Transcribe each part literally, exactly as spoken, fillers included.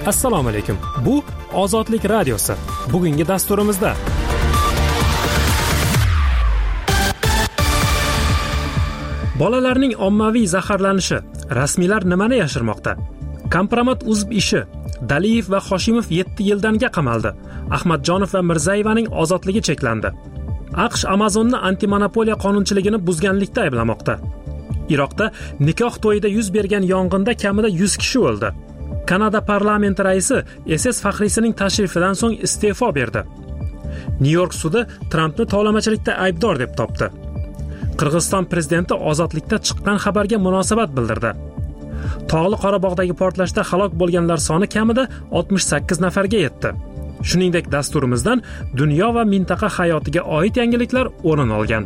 Assalomu alaykum. Bu Ozodlik radiosi. Bugungi dasturimizda bolalarning ommaviy zaharlanishi, rasmiylar nimani yashirmoqda? Kompromat.uz ishi, Daliyev va Hoshimov yetti yildanga qamaldi. Ahmadjonov va Mirzayevaning ozodligi cheklandi. AQSh Amazonni antimonopoliya qonunchiligini buzganlikda ayblamoqda. Iroqda nikoh to'yida yuz bergan yong'inda kamida yuz kishi o'ldi. Kanada parlamenti raisi S S faxriysining tashrifidan so'ng iste'fo berdi. Nyu-York sudi Trampni tovlamachilikda aybdor deb topdi. Qirg'iziston prezidenti ozodlikda chiqqan xabarga munosabat bildirdi. Tog'li Qorabog'dagi portlashda halok bo'lganlar soni kamida oltmish sakkiz nafarga yetdi. Shuningdek, dasturimizdan dunyo va mintaqa hayotiga oid yangiliklar o'rin olgan.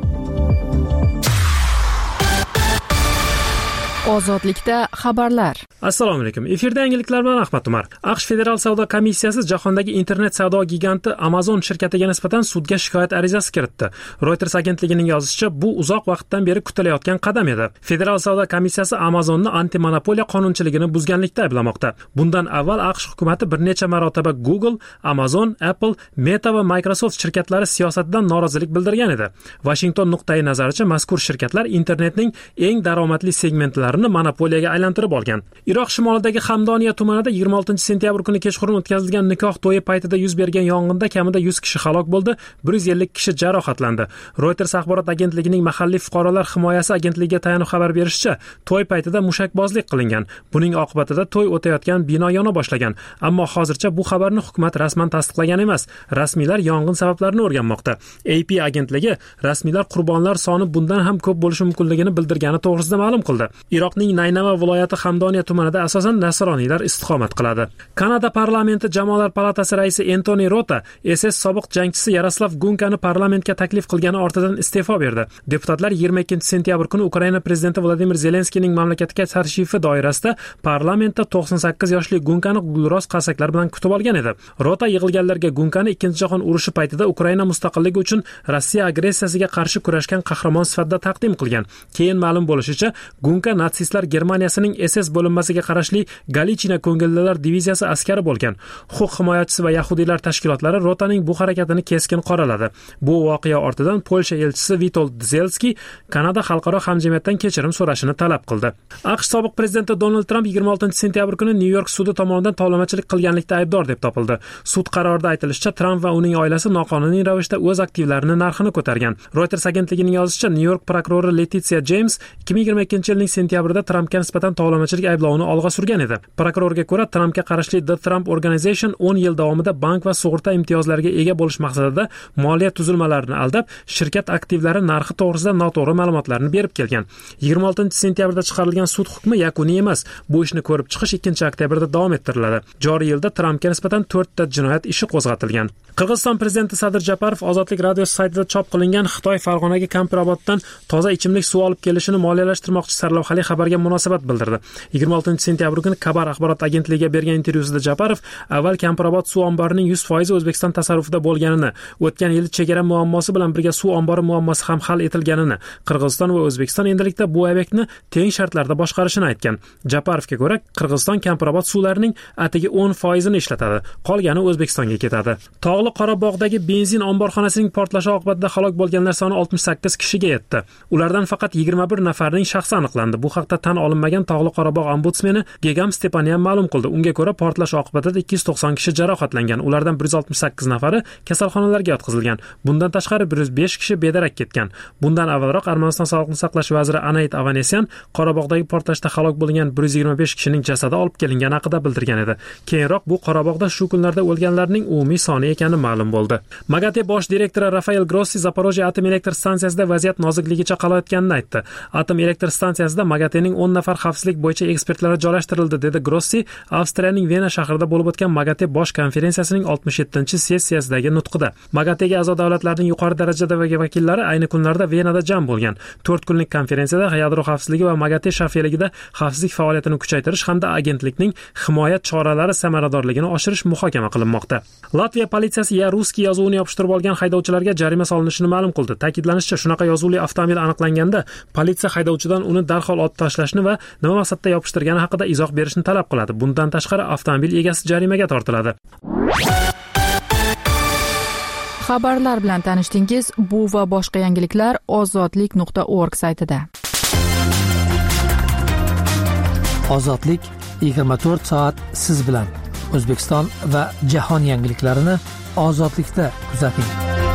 Ozodlikda xabarlar. Assalomu alaykum. Efirda yangiliklar bilan Ahmad Umar. AQSh Federal savdo komissiyasi jahondagi internet savdo giganti Amazon shirkatiga nisbatan sudga shikoyat arizasi kiritdi. Reuters agentligining yozishicha, bu uzoq vaqtdan beri kutilayotgan qadam edi. Federal savdo komissiyasi Amazonni antimonopoliya qonunchiligini buzganlikda ayblamoqda. Bundan avval AQSh hukumatı bir necha marotaba Google, Amazon, Apple, Meta va Microsoft shirkatlari siyosatidan norozilik bildirgan edi. Washington nuqtai nazaricha mazkur shirkatlar internetning eng daromadli segmentlari monopoliyaga aylantirib olgan. Iroq shimolidagi Hamdoniya tumanida yigirma oltinchi sentyabr kuni kechqurun o'tkazilgan nikoh to'yi paytida yuz bergan yong'inda kamida yuz kishi halok bo'ldi, bir yuz ellik kishi jarohatlandi. Reuters axborot agentligining mahalliy fuqarolar himoyasi agentligiga tayanib xabar berishicha, to'y paytida mushakbozlik qilingan. Buning oqibatida to'y o'tayotgan bino yona boshlagan. Ammo hozircha bu xabarni hukumat rasman tasdiqlagan emas. Rasmiylar yong'in sabablarini o'rganmoqda. A P agentligi rasmiylar qurbonlar soni bundan ham ko'p bo'lishi mumkinligini bildirgani to'g'risida ma'lum qildi. Iroqning Naynava viloyati Hamdoniya tumanida asosan nasroniylar istiqomat qiladi. Kanada parlamenti Jamoalar palatasi raisi Antoni Rota S S sobiq jangchisi Yaroslav Gunkani parlamentga taklif qilgani ortidan iste'fo berdi. Deputatlar yigirma ikkinchi sentyabr kuni Ukraina prezidenti Vladimir Zelenskiyning mamlakatga tashrifi doirasida parlamentda to'qson sakkiz yoshli Gunkani gulroz qarsaklar bilan kutib olgan edi. Rota yig'ilganlarga Gunkani ikkinchi jahon urushi paytida Ukraina mustaqilligi uchun Rossiya agressiyasiga qarshi kurashgan qahramon sifatida taqdim qilgan. Keyin ma'lum bo'lishicha, Gunka natsistlar Germaniyasining S S bo'linmasiga qarashli Galichina ko'ngillilar diviziyasi askari bo'lgan. Huquq himoyachisi va yahudiylar tashkilotlari Rotaning bu harakatini keskin qoraladi. Bu voqea ortidan Polsha elchisi Witold Dzelski Kanada xalqaro hamjamiyatdan kechirim so'rashini talab qildi. AQSh sobiq prezidenti Donald Trump yigirma oltinchi sentyabr kuni Nyu-York sudi tomonidan tovlamachilik qilganlikda aybdor deb topildi. Sud qarorida aytilishicha, Trump va uning oilasi noqonuniy ravishda o'z aktivlarini narxini ko'targan. Reuters agentligining yozishicha, Nyu-York prokurori Letitsiya James ikki ming yigirma ikkinchi yilning sentyabrida Trumpga nisbatan tovlamachilik ayblovini olg'a surgan edi. Prokurorga ko'ra, Trumpga qarashli The Trump Organization o'n yil davomida bank va sug'urta imtiyozlariga ega bo'lish maqsadida moliya tuzilmalarini aldab, shirkat aktivlari narxi to'g'risida noto'g'ri ma'lumotlarni berib kelgan. yigirma oltinchi sentyabrda chiqarilgan sud hukmi yakuniy emas. Bu ishni ko'rib chiqish ikkinchi oktyabrda davom ettiriladi. Joriy yilda Trumpga nisbatan to'rtta jinoyat ishi qo'zg'atilgan. Qirg'iziston prezidenti Sadir Japarov Ozodlik radiosi saytida chop qilingan Xitoy Farg'onaga Kampiroboddan toza ichimlik suvi olib kelishini moliyalashtirmoqchi sarlavhali xabarga munosabat bildirdi. yigirma oltinchi sentyabr kuni Kabar axborot agentligiga bergan intervyusida Japarov avval Kampirobod suv omborining yuz foiz O'zbekiston tasarrufida bo'lganini, o'tgan yil chegara muammosi bilan birga suv ombori muammosi ham hal etilganini, Qirg'iziston va O'zbekiston endilikda bu obyektni teng shartlarda boshqarishini aytgan. Japarovga ko'ra, Qirg'iziston Kampirobod suvlarining atigi o'n foiz ni ishlatadi, qolgani O'zbekistonga ketadi. Tog'li Qorabog'dagi benzin omborxonasining portlashi oqibatida halok bo'lganlar soni oltmish sakkiz kishiga yetdi. Ulardan faqat yigirma bir nafarning shaxsi aniqlandi. Bu haqda tan olinmagan Tog'li Qorabog' ombudsmeni Gegam Stepanyan ma'lum qildi. Unga ko'ra, portlash oqibatida ikki yuz to'qson kishi jarohatlangan. Ulardan bir yuz oltmish sakkiz nafari kasalxonalarga yotqizilgan. Bundan tashqari bir yuz besh kishi bedarak ketgan. Bundan avvalroq Armaniston sog'liqni saqlash vaziri Anayt Avanesyan Qorabog'dagi portlashda halok bo'lgan bir yuz yigirma besh kishining jasadi olib kelingani haqida bildirgan edi. Keyinroq bu Qorabog'da shu kunlarda o'lganlarning umumiy soni ekani ma'lum bo'ldi. MAGATE bosh direktori Rafael Grossi Zaporojye atom elektr stansiyasida vaziyat nozikligicha qolayotganini aytdi. Atom elektr stansiyasida MAGATEning o'n nafar xavfsizlik bo'yicha ekspertlari joylashtirildi, dedi Grossi Avstriyaning Vena shahrida bo'lib o'tgan MAGATE bosh konferensiyasining oltmish yettinchi sessiyasidagi nutqida. MAGATEga a'zo davlatlarning yuqori darajadagi vakillari ayni kunlarda Venada jam bo'lgan. to'rt kunlik konferensiyada yadro xavfsizligi va MAGATE shafeligida xavfsizlik faoliyatini kuchaytirish hamda agentlikning himoya choralari samaradorligini oshirish muhokama qilinmoqda. Latviya politsiyasi ya ruskiy yozuvini yopishtirib olgan haydovchilarga jarima solinishini ma'lum qildi. Ta'kidlanishicha, shunaqa yozuvli avtomobil aniqlanganda politsiya haydovchidan uni darhol olib tashlashni va nima maqsadda yopishtirgan qilgani haqida izoh berishni talab qiladi. Bundan tashqari avtomobil egasi jarimaga tortiladi. Xabarlar bilan tanishdingiz. Bu va boshqa yangiliklar ozodlik nuqta org saytida. Ozodlik yigirma to'rt soat siz bilan. O'zbekiston va jahon yangiliklarini ozodlikda kuzating.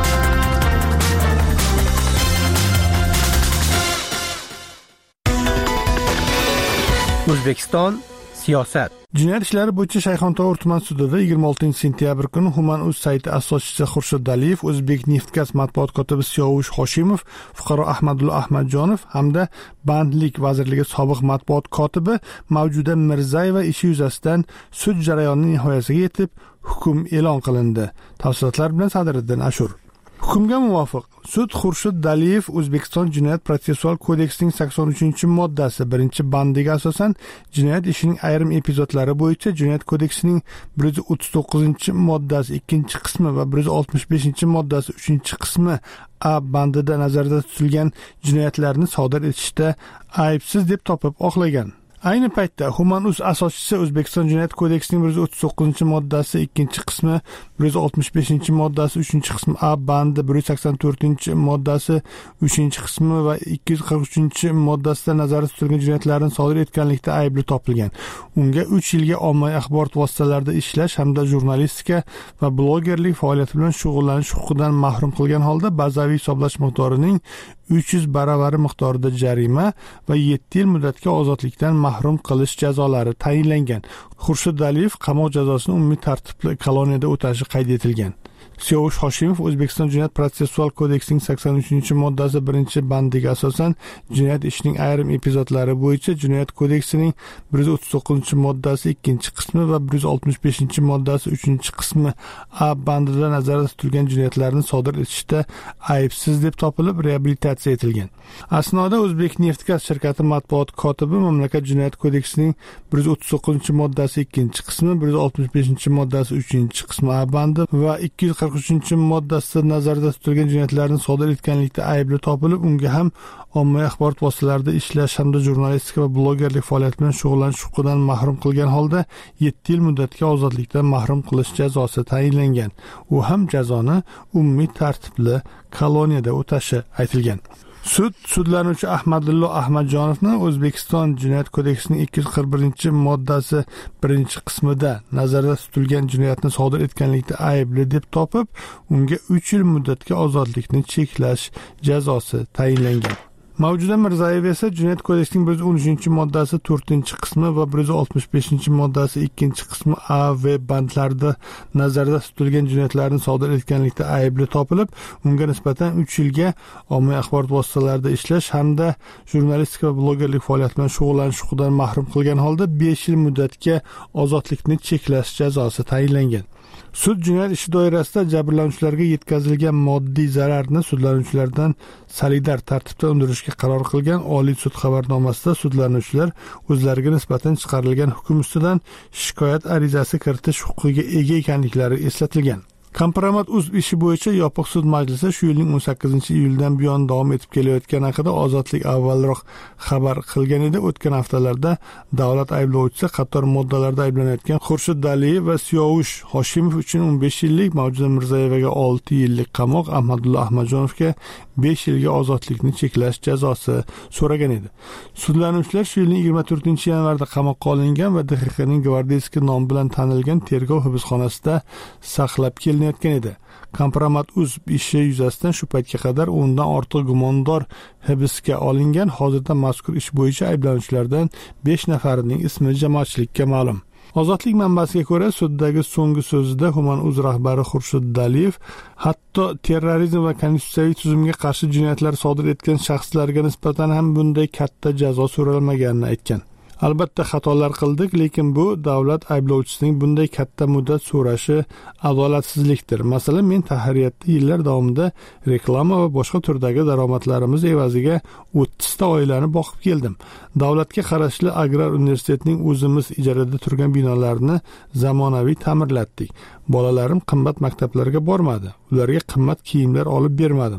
O'zbekiston siyosat. Jinoyat ishlari bo'yicha Shayxontohur tuman sudida yigirma oltinchi sentyabr kuni Human.uz sayti asoschisi Xurshid Daliyev, O'zbekneftgaz matbuot kotibi Siyovush Hoshimov, fuqaro Ahmadullo Ahmadjonov hamda Bandlik vazirligi sobiq matbuot kotibi Mavjuda Mirzayeva ishi yuzasidan sud jarayonining nihoyasiga yetib, hukm e'lon qilindi. Tafsilotlar bilan Sadriddin Ashur. Hukmga muvofiq sud Xurshid Daliyev O'zbekiston Jinoyat protsessual kodeksining sakson uchinchi moddasi birinchi bandiga asosan jinoyat ishining ayrim epizodlari bo'yicha Jinoyat kodeksining bir yuz o'ttiz to'qqizinchi moddasi ikkinchi qismi va bir yuz oltmish beshinchi moddasi uchinchi qismi A bandida nazarda tutilgan jinoyatlarni sodir etishda aybsiz deb topib oqlagan. Ayni paytda Human.uz asoschisi O'zbekiston Jinoyat kodeksining bir yuz o'ttiz to'qqizinchi moddasi ikkinchi qismi, bir yuz oltmish beshinchi moddasi uchinchi qismi A bandi, bir yuz sakson to'rtinchi moddasi uchinchi qismi va ikki yuz qirq uchinchi moddasida nazarda tutilgan jinoyatlarni sodir etganlikda aybli topilgan. Unga uch yilga ommaviy axborot vositalarida ishlash hamda jurnalistika va blogerlik faoliyati bilan shug'ullanish huquqidan mahrum qilgan holda bazaviy hisoblash miqdorining uch yuz baravari miqdorida jarima va yetti yil muddatga ozodlikdan mahrum qilish jazolari tayinlangan. Xurshid Daliyev qamoq jazosini umumiy tartibli koloniyada o'tashi qayd etilgan. Siyovush Hoshimov O'zbekiston Jinoyat protsessual kodeksining sakson uchinchi moddasi birinchi bandiga asosan jinoyat ishining ayrim epizodlari bo'yicha Jinoyat kodeksining bir yuz o'ttiz to'qqizinchi moddasi ikkinchi qismi va bir yuz oltmish beshinchi moddasi uchinchi qismi A bandida nazarda tutilgan jinoyatlarni sodir etishda aybsiz deb topilib reabilitatsiya etilgan. Asnoda O'zbekneftgaz shirkati matbuot kotibi mamlakat Jinoyat kodeksining bir yuz o'ttiz to'qqizinchi moddasi ikkinchi qismi, bir yuz oltmish beshinchi moddasi uchinchi qismi A bandi va ikki yuz qirq uchinchi moddasida nazarda tutilgan jinoyatlarni sodir etganlikda aybli topilib, unga ham ommaviy axborot vositalarida ishlash hamda jurnalistika va blogerlik faoliyati bilan shug'ullanish huquqidan mahrum qilgan holda yetti yil muddatga ozodlikdan mahrum qilish jazosi tayinlangan. U ham jazoni umumiy tartibli koloniyada o'tashi aytilgan. Sud sudlanuvchi Ahmadullo Ahmadjonovni O'zbekiston Jinoyat kodeksining ikki yuz qirq birinchi moddasi birinchi qismida nazarda tutilgan jinoyatni sodir etganlikda aybli deb topib, unga uch yil muddatga ozodlikni cheklash jazosi tayinlangan. Mavjuda Mirzayeva esa Jinoyat kodeksining bir yuz o'n uchinchi moddasi to'rtinchi qismi va bir yuz oltmish beshinchi moddasi ikkinchi qismi A va bandlarida nazarda tutilgan jinoyatlarni sodir etganlikda aybli topilib, unga nisbatan uch yilga ommaviy axborot vositalarida ishlash hamda jurnalistika va blogerlik faoliyati bilan shug'ullanish huquqidan mahrum qilgan holda besh yil muddatga ozodlikni cheklash jazosi tayinlangan. Sud jinoyat ishi doirasida jabrlanuvchilarga yetkazilgan moddiy zararni sudlanuvchilardan solidar tartibda undirishga qaror qilgan Oliy sud xabarnomasida sudlanuvchilar o'zlariga nisbatan chiqarilgan hukm ustidan shikoyat arizasi kiritish huquqiga ega ekanliklari eslatilgan. Kompromat.uz ishi bo'yicha yopiq sud majlisi shu yilning o'n sakkizinchi iyuldan buyon davom etib kelayotgani haqida Ozodlik avvalroq xabar qilgan edi. O'tgan haftalarda davlat ayblovchisi qator moddalarda ayblanayotgan Xurshid Daliyev va Siyovush Hoshimov uchun o'n besh yillik, Mavjuda Mirzayevaga olti yillik qamoq, Ahmadullo Ahmadjonovga besh yilga ozodlikni cheklash jazosi so'ragan edi. Sudlanuvchilar shu yilning yigirma to'rtinchi yanvarda qamoqqa olingan va D X Qning gvardeyskiy nom bilan tanilgan tergov hibsxonasida saqlab kelinayotgan edi. Kompromat.uz ishi yuzasidan shu paytga qadar o'ndan ortiq gumondor hibsga olingan. Hozirda mazkur ish bo'yicha ayblanuvchilardan besh nafarining ismi jamoatchilikka ma'lum. Ozodlik manbasiga ko'ra, suddagi so'nggi so'zida Human.uz rahbari Xurshid Daliyev hatto terrorizm va konstitutsiyaviy tuzumga qarshi jinoyatlar sodir etgan shaxslarga nisbatan ham bunday katta jazo so'ralmaganini aytgan. Albatta xatolar qildik, lekin bu davlat ayblovchisining bunday katta muddat so'rashi adolatsizlikdir. Masalan, men tahririyatda yillar davomida reklama va boshqa turdagi daromadlarimiz evaziga o'ttiz ta oilani boqib keldim. Davlatga qarashli Agrar universitetining o'zimiz ijarada turgan binolarini zamonaviy ta'mirlatdik. Bolalarim qimmat maktablarga bormadi. Ularga qimmat kiyimlar olib bermadim.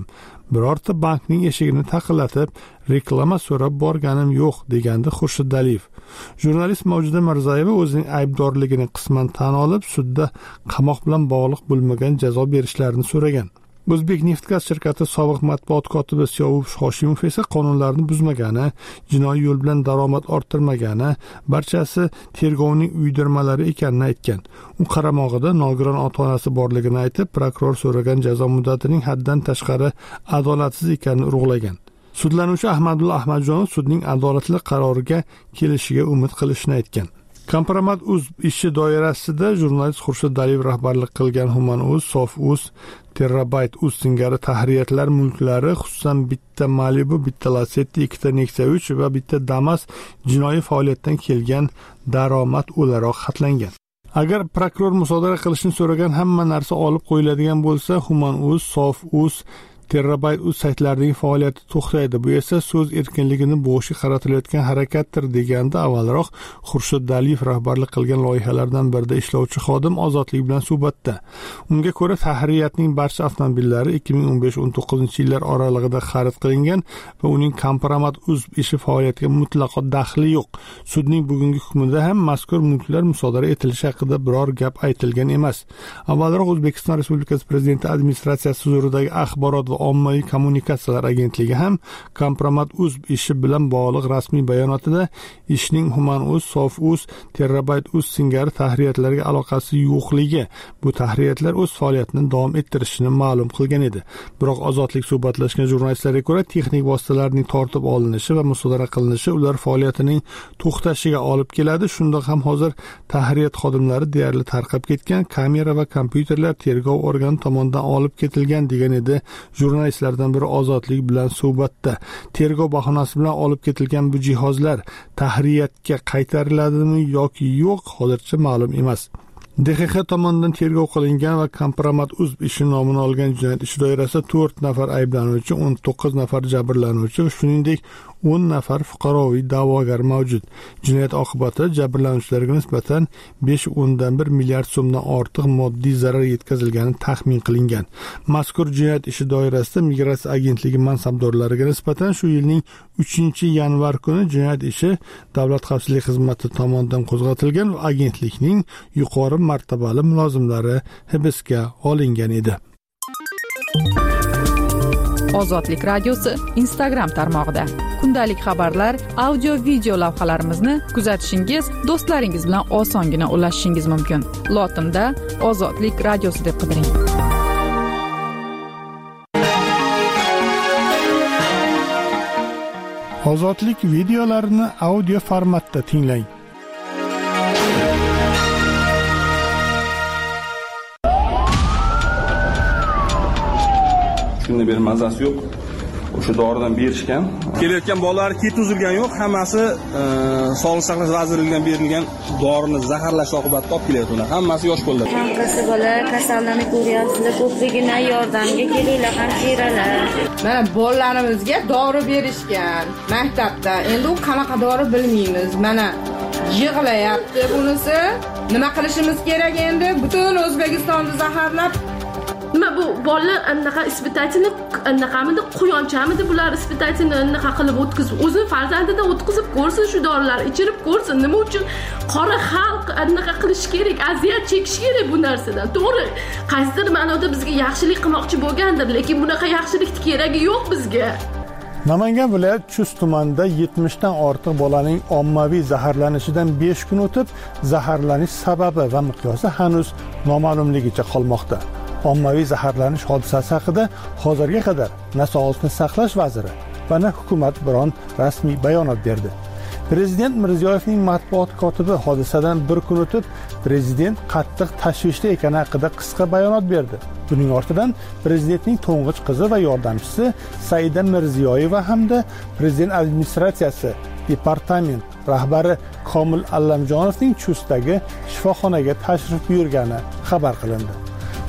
birorta bankning eshigini taqillatib reklama so'rab borganim yo'q, degandi Xurshid Aliyev. Jurnalist Mavjuda Mirzayeva o'zining aybdorligini qisman tan olib, sudda qamoq bilan bog'liq bo'lmagan jazo berishlarini so'ragan. O'zbek Neftgaz shirkati sobiq matbuot kotibi Siyovush Hoshimov esa qonunlarni buzmagani, jinoiy yo'l bilan daromad orttirmagani, barchasi tergovning uydirmalari ekanini aytgan. U qaramog'ida nogiron ota-onasi borligini aytib, prokuror so'ragan jazo muddatining haddan tashqari adolatsiz ekanini urg'ulagan. Sudlanuvchi Ahmadulla Ahmadjonov sudning adolatli qaroriga kelishiga umid qilishini aytgan. Kompromat uz ishi doirasida jurnalist Xurshid Aliyev rahbarlik qilgan Human.uz, Sof.uz, Terabyte uz singari tahririyatlar mulklari, xususan bitta Malibu, bitta Lacetti, ikkita Nexia uch va bitta Damas jinoiy faoliyatdan kelgan daromad o'laroq xatlangan. Agar prokuror musodara qilishni so'ragan hamma narsa olib qo'yiladigan bo'lsa, Human.uz, Sof.uz, Terabyte uz saytlarining faoliyati to'xtaydi. Bu esa so'z erkinligini bo'g'ishga qaratilayotgan harakatdir, degandi avvalroq Xurshid Aliyev rahbarlik qilgan loyihalardan birida ishlovchi xodim Ozodlik bilan suhbatda. Unga ko'ra, tahririyatning barcha avtomobillari ikki ming o'n besh o'n to'qqizinchi yillar oralig'ida xarid qilingan va uning Kompromat uz ishi faoliyatiga mutlaqo daxli yo'q. Sudning bugungi hukmida ham mazkur mulklar musodara etilishi haqida biror gap aytilgan emas. Avvalroq O'zbekiston Respublikasi Prezidenti administratsiyasi huzuridagi axborot va ommaviy kommunikatsiyalar agentligi ham Kompromat uz ishi bilan bog'liq rasmiy bayonotida ishning Human.uz, Sof.uz, Terabyte uz singari tahririyatlarga aloqasi yo'qligi, bu tahririyatlar o'z faoliyatini davom ettirishini ma'lum qilgan edi. Biroq Ozodlik suhbatlashgan jurnalistlarga ko'ra, texnik vositalarning tortib olinishi va musodara qilinishi ular faoliyatining to'xtashiga olib keladi. Shundoq ham hozir tahririyat xodimlari deyarli tarqab ketgan, kamera va kompyuterlar tergov organi tomonidan olib ketilgan, degan edi jurnalistlardan biri Ozodlik bilan suhbatda. Tergov bahonasi bilan olib ketilgan bu jihozlar tahririyatga qaytariladimi yoki yo'q, hozircha ma'lum emas. D X X tomonidan tergov qilingan va Kompromat uz ishi nomini olgan jinoyat ishi doirasida to'rt nafar ayblanuvchi, o'n to'qqiz nafar jabrlanuvchi va shuningdek o'n nafar fuqaroviy da'vogar mavjud. Jinoyat oqibatida jabrlanuvchilarga nisbatan besh o'ndan bir milliard so'mdan ortiq moddiy zarar yetkazilgani taxmin qilingan. Mazkur jinoyat ishi doirasida Migratsiya agentligi mansabdorlariga nisbatan shu yilning uchinchi yanvar kuni jinoyat ishi Davlat xavfsizlik xizmati tomonidan qo'zg'atilgan va agentlikning yuqori martabali mulozimlari hibsga olingan edi. Ozodlik radiosi Instagram tarmog'ida kundalik xabarlar, audio video lavhalarimizni kuzatishingiz, do'stlaringiz bilan osongina ulashishingiz mumkin. Lotinda Ozodlik radiosi deb qidiring. Ozodlik videolarini audio formatda tinglang. Shunda bir mazasi yo'q. O'sha doridan berishgan. Kelayotgan bolalar ket uzilgan yo'q, hammasi Sog'liqni saqlash vazirligidan berilgan dorini zaharlash oqibatida olib kelyaptilar. Hammasi yosh bolalar. Qanqasi bola kasallanib ko'ryapsizlar, ko'pligiga yordamga kelinglar, hamshiralar. Mana bolalarimizga dori berishgan maktabda. Endi u qanaqa dori bilmaymiz. Mana yig'layapti bunisi. Nima qilishimiz kerak endi? Butun O'zbekistonni zaharlab nima bu bolalar anaqa ispitachini anaqamidi quyonchamidi bular ispitachini anaqa qilib o'tkazib o'zi farzandidan o'tkazib ko'rsin, shu dorilarni ichirib ko'rsin. Nima uchun qora xalq anaqa qilish kerak, aziyat chekish kerak bu narsadan? To'g'ri, qaysidir ma'noda bizga yaxshilik qilmoqchi bo'lgandir, lekin bunaqa yaxshilikning keragi yo'q bizga. Namangan viloyat Chust tumanida yetmishdan ortiq bolaning ommaviy zaharlanishidan besh kun o'tib, zaharlanish sababi va miqyosi hanuz noma'lumligicha qolmoqda. Ommaviy zaharlanish hodisasi haqida hozirga qadar na Sog'liqni saqlash vaziri va na hukumat biron rasmiy bayonot berdi. Prezident Mirziyoyevning matbuot kotibi hodisadan bir kun o'tib, prezident qattiq tashvishda ekani haqida qisqa bayonot berdi. Buning ortidan prezidentning to'ng'ich qizi va yordamchisi Saida Mirziyoyeva hamda prezident administratsiyasi departament rahbari Komil Allamjonovning Chustdagi shifoxonaga tashrif buyurgani xabar qilindi.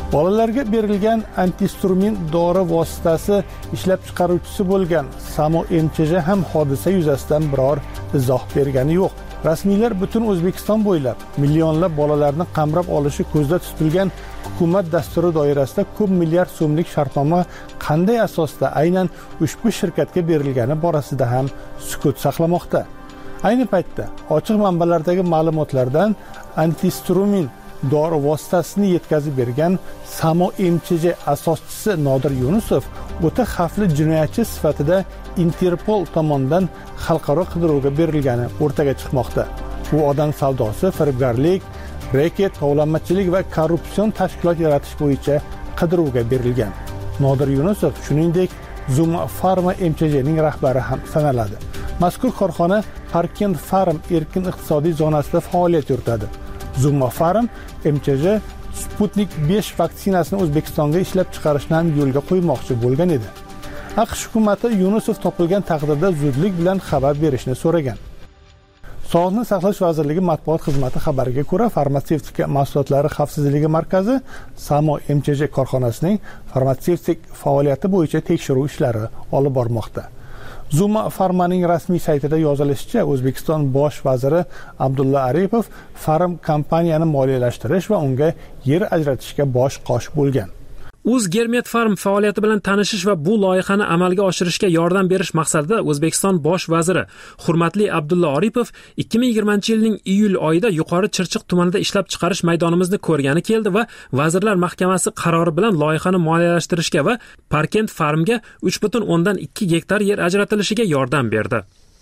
Bolalarga berilgan antihistamin dori vositasi ishlab chiqaruvchisi bo'lgan Samo M Ch J ham hodisa yuzasidan biror izoh bergani yo'q. Rasmiylar butun O'zbekiston bo'ylab millionlab bolalarni qamrab olishi ko'zda tutilgan hukumat dasturi doirasida ko'p milliard so'mlik shartnoma qanday asosda aynan ushbu shirkatga berilgani borasida ham sukut saqlamoqda. Ayni paytda ochiq manbalardagi ma'lumotlardan antihistamin dori vositasini yetkazib bergan Samo M Ch J asoschisi Nodir Yunusov o'ta xavfli jinoyatchi sifatida Interpol tomonidan xalqaro qidiruvga berilgani o'rtaga chiqmoqda. Bu odam savdosi, firibgarlik, reket, tovlamachilik va korrupsion tashkilot yaratish bo'yicha qidiruvga berilgan. Nodir Yunusov shuningdek Zuma Pharma M Ch J'ning rahbari ham sanaladi. Mazkur korxona Parkent Farm erkin iqtisodiy zonasida faoliyat yuritadi. Zuma Pharm M Ch J Sputnik besh vaksinasini O'zbekistonga ishlab chiqarishni ham yo'lga qo'ymoqchi bo'lgan edi. AQSh hukumati Yunusov topilgan taqdirda zudlik bilan xabar berishni so'ragan. Sog'liqni saqlash vazirligi matbuot xizmati xabariga ko'ra, farmatsevtika mahsulotlari xavfsizligi markazi Samo M Ch J korxonasining farmatsevtik faoliyati bo'yicha tekshiruv ishlari olib bormoqda. Zuma Pharmaning rasmiy saytida yozilishicha, O'zbekiston bosh vaziri Abdulla Aripov Pharm kompaniyani moliyalashtirish va unga yer ajratishga bosh qosh bo'lgan. Uzgermet Farm faoliyati bilan tanishish va bu loyihani amalga oshirishga yordam berish maqsadida O'zbekiston bosh vaziri hurmatli Abdulla Aripov ikki ming yigirmanchi yilning iyul oyida Yuqori Chirchiq tumanida ishlab chiqarish maydonimizni ko'rgani keldi va Vazirlar Mahkamasi qarori bilan loyihani moliyalashtirishga va Parkent Farmga uch butun o'ndan ikki gektar yer ajratilishiga yordam berdi.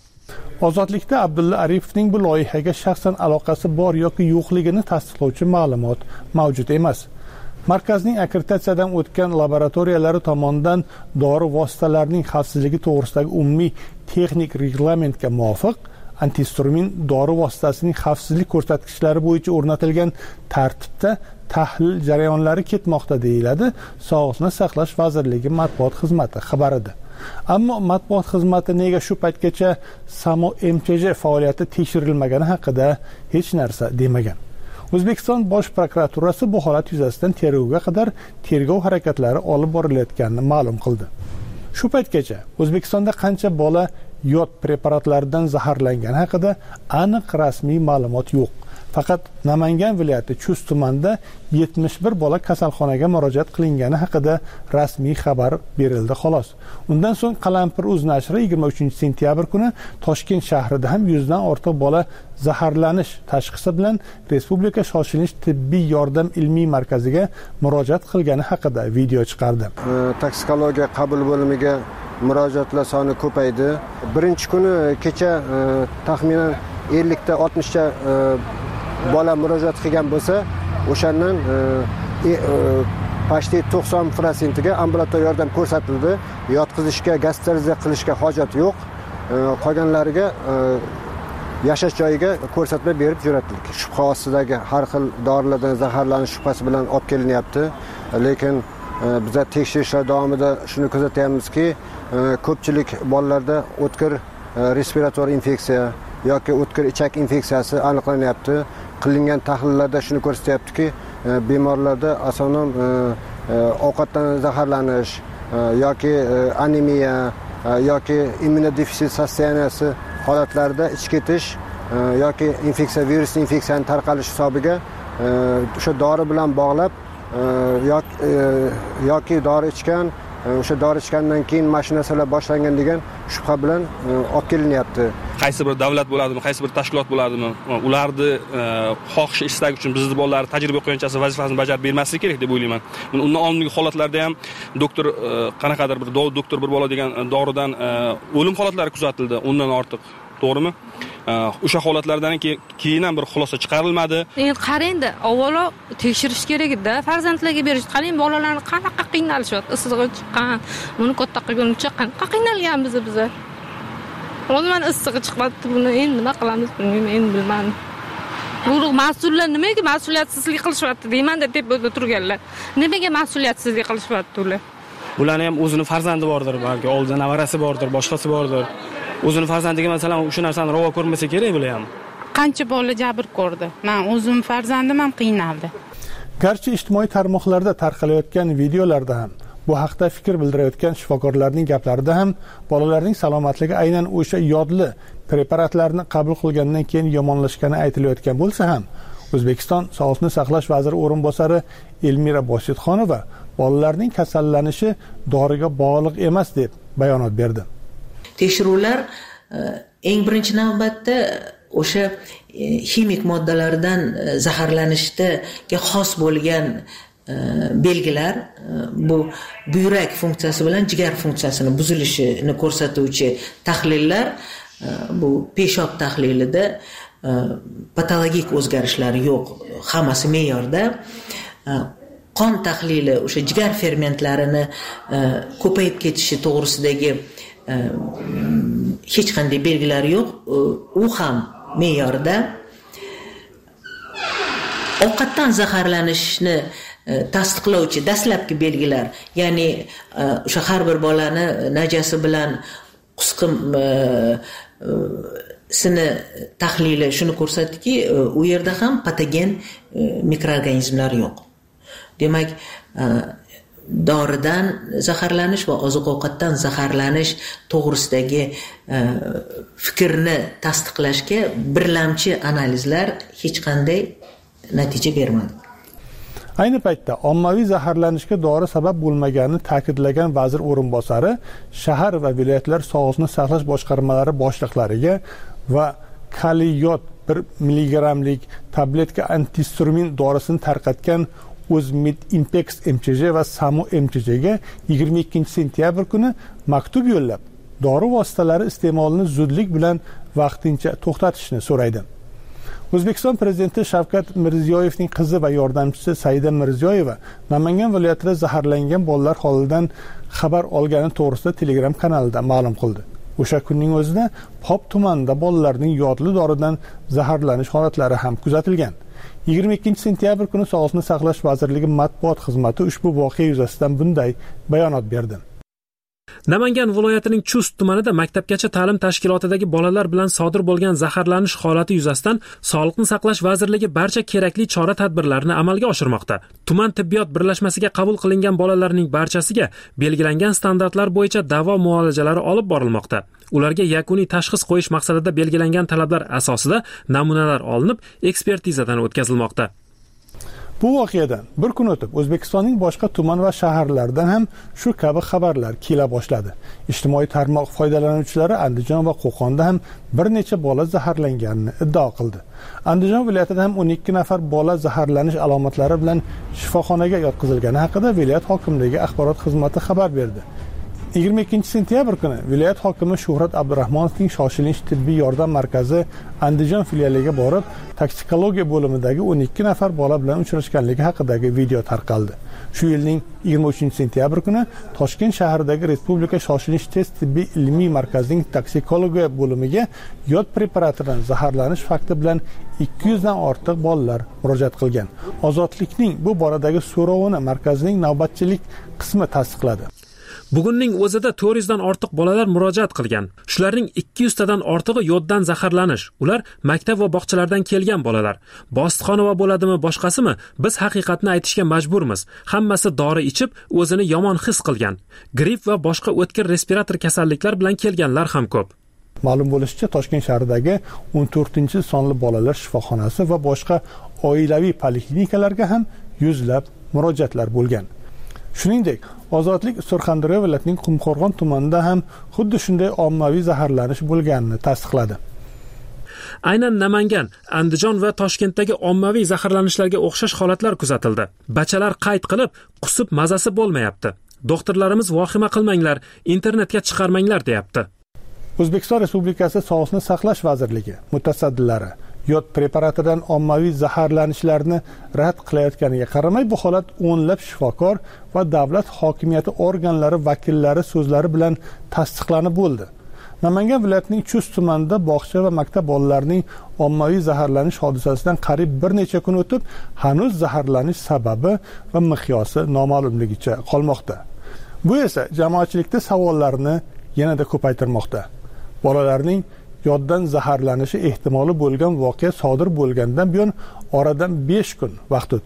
Ozodlikda Abdulla Aripovning bu loyihaga shaxsan aloqasi bor yoki yo'qligini tasdiqlovchi ma'lumot mavjud emas. Markazning akkreditatsiyadan o'tgan laboratoriyalari tomonidan dori vositalarining xavfsizligi to'g'risidagi umumiy texnik reglamentga muvofiq antihistamin dori vositasining xavfsizlik ko'rsatkichlari bo'yicha o'rnatilgan tartibda tahlil jarayonlari ketmoqda deyiladi Sog'liqni saqlash vazirligi matbuot xizmati xabarida. Ammo matbuot xizmati nega shu paytgacha Samo M Ch J faoliyati tekshirilmagani haqida hech narsa demagan. O'zbekiston bosh prokuraturasi bu holat yuzasidan tergovga qadar tergov harakatlari olib borilayotganini ma'lum qildi. Shu paytgacha O'zbekistonda qancha bola yod preparatlaridan zaharlangani haqida aniq rasmiy ma'lumot yo'q. Faqat Namangan viloyati Chust tumanida yetmish bir bola kasalxonaga murojaat qilingani haqida rasmiy xabar berildi xolos. Undan so'ng Qalampir.uz nashri yigirma uchinchi sentyabr kuni Toshkent shahrida ham yuzdan ortiq bola zaharlanish tashxisi bilan Respublika shoshilinch tibbiy yordam ilmiy markaziga murojaat qilgani haqida video chiqardi. Toksikologiya qabul bo'limiga murojaatlar soni ko'paydi. Birinchi kuni kecha taxminan ellik ta oltmish ta bola murojaat qilgan bo'lsa, o'shandan pashti to'qson foiz ga ambulator yordam ko'rsatildi. Yotqizishga, gospitalizatsiya qilishga hojat yo'q. Qolganlariga yashash joyiga ko'rsatma berib jo'natildik. Shubha ostidagi har xil dorilardan zaharlanish shubhasi bilan olib kelinyapti. Lekin bizlar tekshirishlar davomida shuni kuzatyapmizki, ko'pchilik bolalarda o'tkir respirator infeksiya yoki o'tkir ichak infeksiyasi aniqlanyapti. Qilingan tahlillarda shuni ko'rsatyaptiki, bemorlarda asonom ovqatdan zaharlanish yoki anemiya yoki immunodefitsit sostoyaniyasi holatlarida ichki ketish yoki infeksiya virus infeksiyaning tarqalishi hisobiga o'sha dori bilan bog'lab yoki dori ichgan, o'sha dori ichgandan keyin mana shu narsalar boshlangan degan shubha bilan olib kelinyapti. Qaysi bir davlat bo'ladimi, qaysi bir tashkilot bo'ladimi, ularni xohish istagi uchun bizni bolalar tajriba o'qiganchasi vazifasini bajarib bermasligi kerak deb o'ylayman. Undan oldingi holatlarda ham doktor qanaqadir bir doktor bir bola degan doridan o'lim holatlari kuzatildi, undan ortiq. To'g'rimi? O'sha holatlardan keyin ham bir xulosa chiqarilmadi. Endi qarangda, avvalo tekshirish kerak-da, farzandlarga berish. Qarang, bolalarni qanaqa qiynalishyapti, issig'i chiqqan, buni katta qilguncha qanaqa qiynalganmiz biz. Umuman issig'i chiqmadi, buni endi nima qilamiz bilmayman, endi bilmadim. Bu mas'ullar nimaga mas'uliyatsizlik qilishyapti deyman-da deb turganlar. Nimaga mas'uliyatsizlik qilishyapti ular? Ularning ham o'zining farzandi bordir, balki oldin navarasi bordir, boshqasi bordir. O'zini farzandiga masalan o'sha narsani ravo ko'rmasa kerak bular ham. Qancha bola jabr ko'rdi. Men o'zim farzandim ham qiynaldi. Garchi ijtimoiy tarmoqlarda tarqalayotgan videolarda ham, bu haqda fikr bildirayotgan shifokorlarning gaplarida ham bolalarning salomatligi aynan o'sha yodli preparatlarni qabul qilgandan keyin yomonlashgani aytilayotgan bo'lsa ham, O'zbekiston Sog'liqni saqlash vaziri o'rinbosari Elmira Bositxonova bolalarning kasallanishi doriga bog'liq emas deb bayonot berdi. Tekshiruvlar eng birinchi navbatda o'sha ximik moddalardan zaharlanishga xos bo'lgan belgilar, bu buyrak funksiyasi bilan jigar funksiyasini buzilishini ko'rsatuvchi tahlillar, bu peshob tahlilida patologik o'zgarishlar yo'q, hammasi me'yorda. Qon tahlili o'sha jigar fermentlarini ko'payib ketishi to'g'risidagi hech qanday belgilar yo'q, u ham me'yorda. Ovqatdan zaharlanishni tasdiqlovchi dastlabki belgilar, ya'ni o'sha har bir bolani najasi bilan qusqim sini tahlili shuni ko'rsatdiki, u yerda ham patogen mikroorganizmlar yo'q. Demak, doridan zaharlanish va oziq-ovqatdan zaharlanish to'g'risidagi fikrni tasdiqlashga birlamchi analizlar hech qanday natija bermadi. Ayni paytda ommaviy zaharlanishga dori sabab bo'lmaganini ta'kidlagan vazir o'rinbosari shahar va viloyatlar sog'liqni saqlash boshqarmalari boshliqlariga va kaliyot bir milligrammlik tabletka antihistamin dorisini tarqatgan O'zmid Impex M Ch J va Samo M Ch J ga yigirma ikkinchi sentyabr kuni maktub yo'llab, dori vositalari iste'molini zudlik bilan vaqtincha to'xtatishni so'raydi. O'zbekiston prezidenti Shavkat Mirziyoyevning qizi va yordamchisi Saida Mirziyoyeva Namangan viloyatida zaharlangan bolalar holidan xabar olgani to'g'risida Telegram kanalida ma'lum qildi. O'sha kunning o'zida Pop tumanida bolalarning yodli doridan zaharlanish holatlari ham kuzatilgan. yigirma ikkinchi sentyabr kuni Sog'liqni saqlash vazirligi matbuot xizmati ushbu voqea yuzasidan bunday bayonot berdi. Namangan viloyatining Chust tumanida maktabgacha ta'lim tashkilotidagi bolalar bilan sodir bo'lgan zaharlanish holati yuzasidan Sog'liqni saqlash vazirligi barcha kerakli chora-tadbirlarni amalga oshirmoqda. Tuman tibbiyot birlashmasiga qabul qilingan bolalarning barchasiga belgilangan standartlar bo'yicha davo muolajalari olib borilmoqda. Ularga yakuniy tashxis qo'yish maqsadida belgilangan talablar asosida namunalar olinib, ekspertizadan o'tkazilmoqda. Bu voqeadan bir kun o'tib O'zbekistonning boshqa tuman va shaharlaridan ham shu kabi xabarlar kela boshladi. Ijtimoiy tarmoq foydalanuvchilari Andijon va Qo'qonda ham bir necha bola zaharlanganini iddao qildi. Andijon viloyatida ham o'n ikki nafar bola zaharlanish alomatlari bilan shifoxonaga yotqizilgani haqida viloyat hokimligi axborot xizmati xabar berdi. yigirma ikkinchi sentyabr kuni viloyat hokimi Shuhrat Abdurahmonovning shoshilinch tibbiy yordam markazi Andijon filialiga borib, toksikologiya bo'limidagi o'n ikki nafar bola bilan uchrashganligi haqidagi video tarqaldi. Shu yilning yigirma uchinchi sentyabr kuni Toshkent shahridagi Respublika shoshilinch test tibbiy ilmiy markazining toksikologiya bo'limiga yod preparatidan zaharlanish fakti bilan ikki yuz dan ortiq bolalar murojaat qilgan. Ozodlikning bu boradagi so'rovini markazning navbatchilik qismi tasdiqladi. Bugunning o'zida to'rt yuz dan ortiq bolalar murojaat qilgan. Shularning ikki yuz tadan ortig'i yoddan zaharlanish. Ular maktab va bog'chalardan kelgan bolalar. Bositxonova bo'ladimi, boshqasimi? Biz haqiqatni aytishga majburmiz. Hammasi dori ichib, o'zini yomon his qilgan. Gripp va boshqa o'tkir respirator kasalliklar bilan kelganlar ham ko'p. Ma'lum bo'lishicha, Toshkent shahridagi o'n to'rtinchi sonli bolalar shifoxonasi va boshqa oilaviy poliklinikalarga ham yuzlab murojaatlar bo'lgan. Shuningdek, Ozodlik Surxondaryo viloyatining Qumqo'rg'on tumanida ham xuddi shunday ommaviy zaharlanish bo'lganini tasdiqladi. Aynan Namangan, Andijon va Toshkentdagi ommaviy zaharlanishlarga o'xshash holatlar kuzatildi. Bachalar qayd qilib, qusib mazasi bo'lmayapti. Doktorlarimiz vahima qilmanglar, internetga chiqarmanglar deyapti. O'zbekiston Respublikasi Sog'liqni saqlash vazirligi mutasaddilari yod preparatidan ommaviy zaharlanishlarni rad qilayotganiga qaramay, bu holat o'nlab shifokor va davlat hokimiyati organlari vakillari so'zlari bilan tasdiqlanib bo'ldi. Namangan viloyatining Chust tumanida bog'cha va maktab bolalarining ommaviy zaharlanish hodisasidan qariyb bir necha kun o'tib, hanuz zaharlanish sababi va miqyosi noma'lumligicha qolmoqda. Bu esa jamoatchilikda savollarni yanada ko'paytirmoqda. Bolalarning yoddan zaharlanishi ehtimoli bo'lgan voqea sodir bo'lgandan buyon oradan besh kun vaqt o'tdi.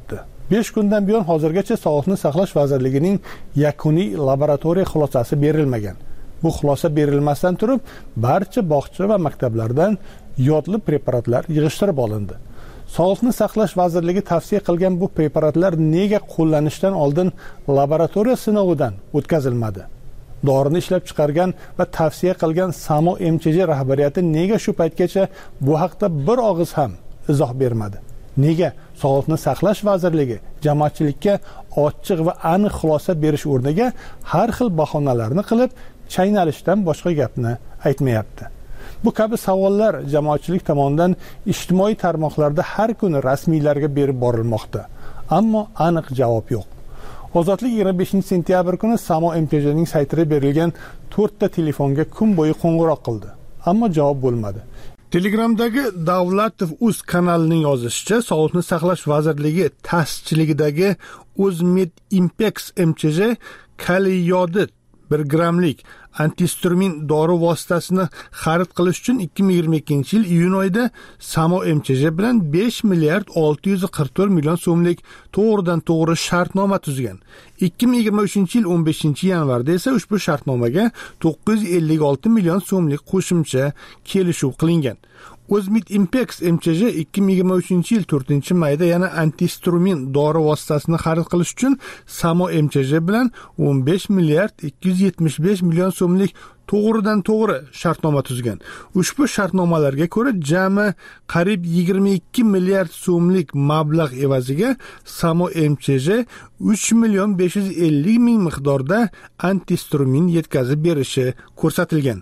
besh kundan buyon hozirgacha Sog'liqni saqlash vazirligining yakuniy laboratoriya xulosasi berilmagan. Bu xulosa berilmasdan turib, barcha bog'cha va maktablardan yodli preparatlar yig'ishtirib olindi. Sog'liqni saqlash vazirligi tavsiya qilgan bu preparatlar nega qo'llanishdan oldin laboratoriya sinovidan o'tkazilmadi? Dorini ishlab chiqargan va tavsiya qilgan Samo M Ch J rahbariyati nega shu paytgacha bu haqda bir og'iz ham izoh bermadi? Nega Sog'liqni saqlash vazirligi jamoatchilikka ochiq va aniq xulosa berish o'rniga har xil bahonalarni qilib, chaynalishdan boshqa gapni aytmayapti? Bu kabi savollar jamoatchilik tomonidan ijtimoiy tarmoqlarda har kuni rasmiylarga berib borilmoqda, ammo aniq javob yo'q. Ozodlik yigirma beshinchi sentyabr kuni Samo M Ch Jning saytida berilgan to'rtta telefonga kun bo'yi qo'ng'iroq qildi, ammo javob bo'lmadi. Telegramdagi Davlatov.uz kanalining yozishicha, Sog'liqni saqlash vazirligi ta'sischiligidagi O'zmedimpex M Ch J kaliyodid bir grammlik antihistamin dori vositasini xarid qilish uchun ikki ming yigirma ikkinchi yil iyun oyida Samo M Ch J bilan besh milliard olti yuz qirq to'rt million so'mlik to'g'ridan to'g'ri shartnoma tuzgan. ikki ming yigirma uchinchi yil o'n beshinchi yanvarda esa ushbu shartnomaga to'qqiz yuz ellik olti million so'mlik qo'shimcha kelishuv qilingan. O'zmedimpex M Ch J ikki ming yigirma uchinchi yil to'rtinchi mayda yana antihistamin dori vositasini xarid qilish uchun Samo M Ch J bilan o'n besh milliard ikki yuz yetmish besh million so'mlik to'g'ridan to'g'ri shartnoma tuzgan. Ushbu shartnomalarga ko'ra jami qariyb yigirma ikki milliard so'mlik mablag' evaziga Samo M Ch J uch million besh yuz ellik ming miqdorda antihistamin yetkazib berishi ko'rsatilgan.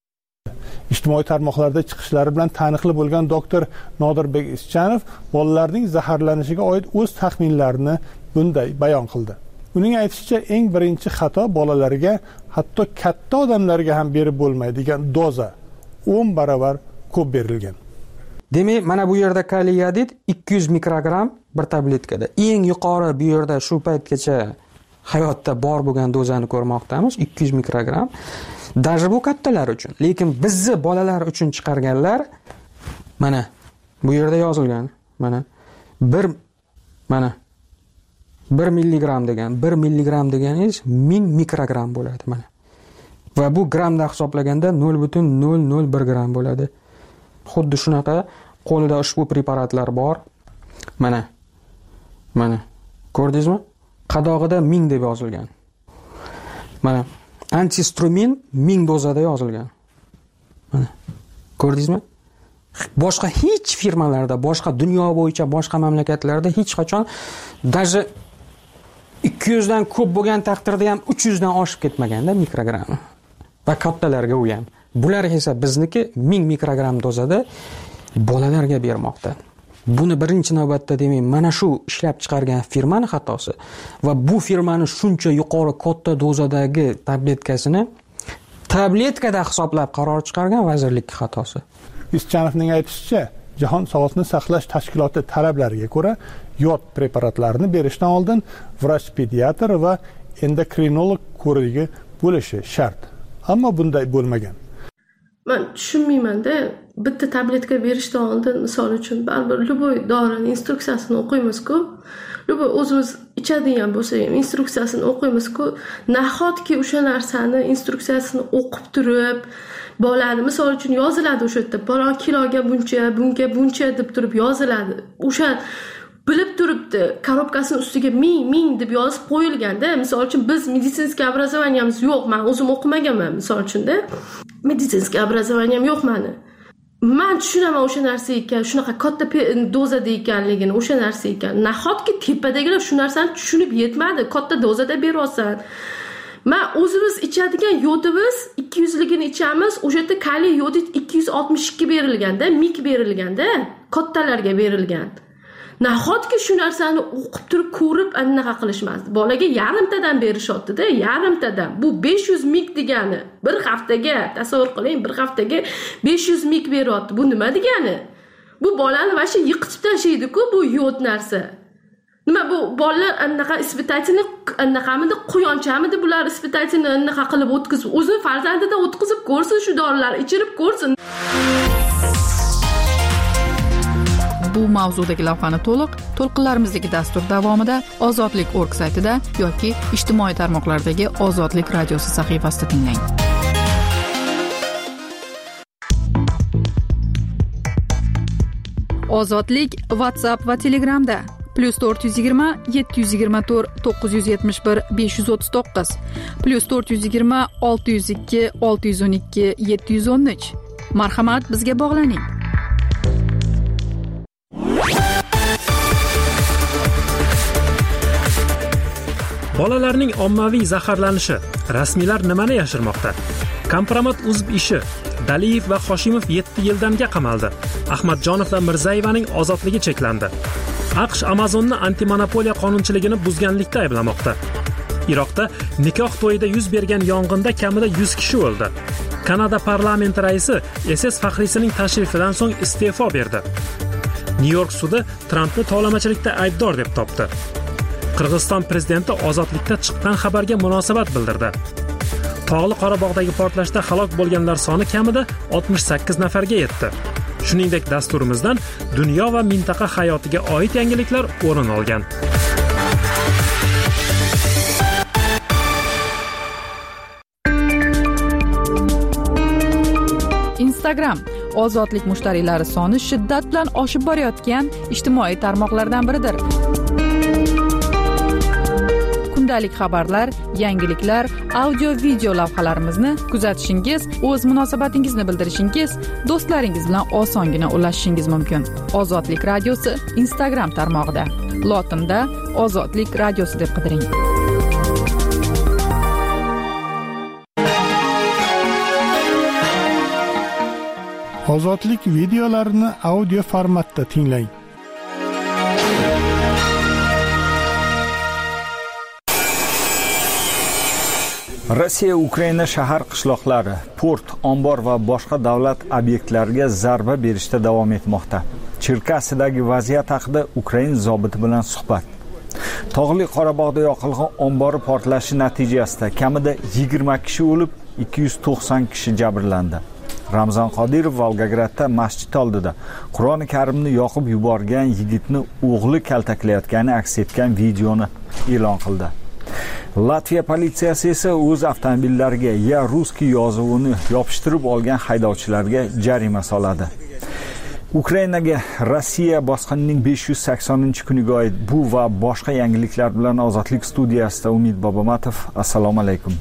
Ijtimoiy tarmoqlarda chiqishlari bilan taniqli bo'lgan doktor Nodirbek Ischanov bolalarning zaharlanishiga oid o'z taxminlarini bunday bayon qildi. Uning aytishicha, eng birinchi xato bolalarga, hatto katta odamlarga ham berib bo'lmaydigan doza o'n barobar ko'p berilgan. Demak, mana bu yerda kaliyodid ikki yuz mikrogramm bir tabletkada. Eng yuqori bu yerda shu paytgacha hayotda bor bo'lgan dozani ko'rmoqdamiz, ikki yuz mikrogramm. Даже bu kattalar uchun, lekin bizni bolalar uchun chiqarganlar mana bu yerda yozilgan. Mana bir mana bir milligram degan, bir milligram deganingiz ming mikrogram bo'ladi mana. Va bu grammda hisoblaganda nol butun nol nol bir gram bo'ladi. Xuddi shunaqa qo'lida ushbu preparatlar bor. Mana. Mana. Ko'rdingizmi? Qadog'ida ming deb yozilgan. Mana antihistamin ming dozada yozilgan. Mana. Ko'rdingizmi? Boshqa hech firmalarda, boshqa dunyo bo'yicha boshqa mamlakatlarda hech qachon даже ikki yuz dan ko'p bo'lgan taqdirda ham uch yuz dan oshib ketmaganda mikrogram. Va kattalarga u ham. Bular esa bizniki ming mikrogram dozada bolalarga bermoqda. Buni birinchi navbatda demak, mana shu ishlab chiqargan firmaning xatosi va bu firmani shuncha yuqori katta dozadagi tabletkasini tabletkada hisoblab qaror chiqargan vazirlik xatosi. Ischanovning aytishicha, Jahon Sog'liqni saqlash tashkiloti talablariga ko'ra yod preparatlarni berishdan oldin vrach pediatr va endokrinolog ko'rigi bo'lishi shart. Ammo bunday bo'lmagan. Men tushunmayman-da, bitta tabletka berishdan oldin, misol uchun, baribir любой dorining instruksiyasini o'qiymiz-ku. Любой o'zimiz ichadigan bo'lsa ham instruksiyasini o'qiymiz-ku. Nahotki o'sha narsani instruksiyasini o'qib turib, bolani misol uchun yoziladi o'sha yerda, falon kiloga buncha, bunga buncha deb turib yoziladi. O'sha bilib turibdi, korobkasining ustiga ming ming deb yozib qo'yilganda, misol uchun biz meditsinskiy obrazovaniyamiz yo'q, men o'zim o'qimaganman misol uchun-da. Meditsinskiy obrazovaniyam yo'q meni. Men tushunaman o'sha narsa ekan, shunaqa katta dozada ekanligini, o'sha narsa ekan. Nahotki tepadagilar shu narsani tushunib yetmadi, katta dozada beryapsan. Men o'zimiz ichadigan yodimiz ikki yuz ligini ichamiz, o'sha yerda kaliy yodid ikki yuz oltmish ikki berilganda, mik berilganda, kattalarga berilgan. Nahotki shu narsani o'qib turib ko'rib anaqa qilishmasdi. Bolaga yarimtadan berishotdi-da, yarimtadan. Bu besh yuz mik degani. Bir haftaga, tasavvur qiling, bir haftaga besh yuz mik beryapti. Bu nima degani? Bu bolani vashi yiqitib tashlaydi-ku bu yod narsa. Nima bu bolalar anaqa ispitательni anaqamida quyonchamidi bular ispitательni anaqa qilib o'tkazib, o'zi farzandidan o'tkazib ko'rsin, shu dorilarni ichirib ko'rsin. bu mavzudagi lavhani to'liq to'lqinlarimizdagi dastur davomida ozodlik nokta org saytida yoki ijtimoiy tarmoqlardagi Ozodlik radiosi sahifasida tinglang. Ozodlik WhatsApp va Telegramda plus to'rt yuz yigirma yetti yuz yigirma to'rt to'qqiz yuz yetmish bir besh yuz o'ttiz to'qqiz plus to'rt yuz yigirma olti yuz ikki olti yuz o'n ikki yetti yuz o'n uch. Marhamat, bizga bog'laning. Bolalarning ommaviy zaharlanishi, rasmiylar nimani yashirmoqda? Kompromat uzb ishi, Daliyev va Hoshimov yetti yildanga qamaldi. Ahmadjonov va Mirzayevaning ozodligi cheklandi. AQSh Amazonni antimonopoliya qonunchiligini buzganlikda ayblamoqda. Iroqda nikoh to'yida yuz bergan yong'inda kamida yuz kishi o'ldi. Kanada parlamenti raisi S S faxriysining tashrifidan so'ng iste'fo berdi. Nyu-York sudi Trampni tovlamachilikda aybdor deb topdi. Qirg'iziston prezidenti ozodlikda chiqqan xabarga munosabat bildirdi. Tog'li Qorabog'dagi portlashda halok bo'lganlar soni kamida oltmish sakkiz nafarga yetdi. Shuningdek, dasturimizdan dunyo va mintaqa hayotiga oid yangiliklar o'rin olgan. Instagram ozodlik mushtariylari soni shiddat bilan oshib borayotgan ijtimoiy tarmoqlardan biridir. Kundalik xabarlar, yangiliklar, audio video lavhalarimizni kuzatishingiz, o'z munosabatingizni bildirishingiz, do'stlaringiz bilan osongina ulashishingiz mumkin. Ozodlik radiosi Instagram tarmog'ida. Lotinda Ozodlik radiosi deb qidiring. Ozodlik videolarini audio formatda tinglang. Rossiya Ukraina shahar qishloqlari, port, ombor va boshqa davlat obyektlariga zarba berishda davom etmoqda. Cherkasidagi vaziyat haqida Ukraina zobiti bilan suhbat. Tog'li Qorabog'da yoqilg'i ombori portlashi natijasida kamida yigirma kishi o'lib, ikki yuz to'qson kishi jabrlandi. Ramzan Qodirov Volgogradda masjid oldida Qur'oni Karimni yoqib yuborgan yigitni o'g'li kaltaklayotgani aks etgan videoni e'lon qildi. Latviya politsiyasi esa o'z avtomobillariga ya ruskiy yozuvini yopishtirib olgan haydovchilarga jarima soladi. Ukrainaga Rossiya bosqinining besh yuz saksoninchi kuniga oid bu va boshqa yangiliklar bilan Ozodlik studiyasida Umid Bobomatov. Assalomu alaykum.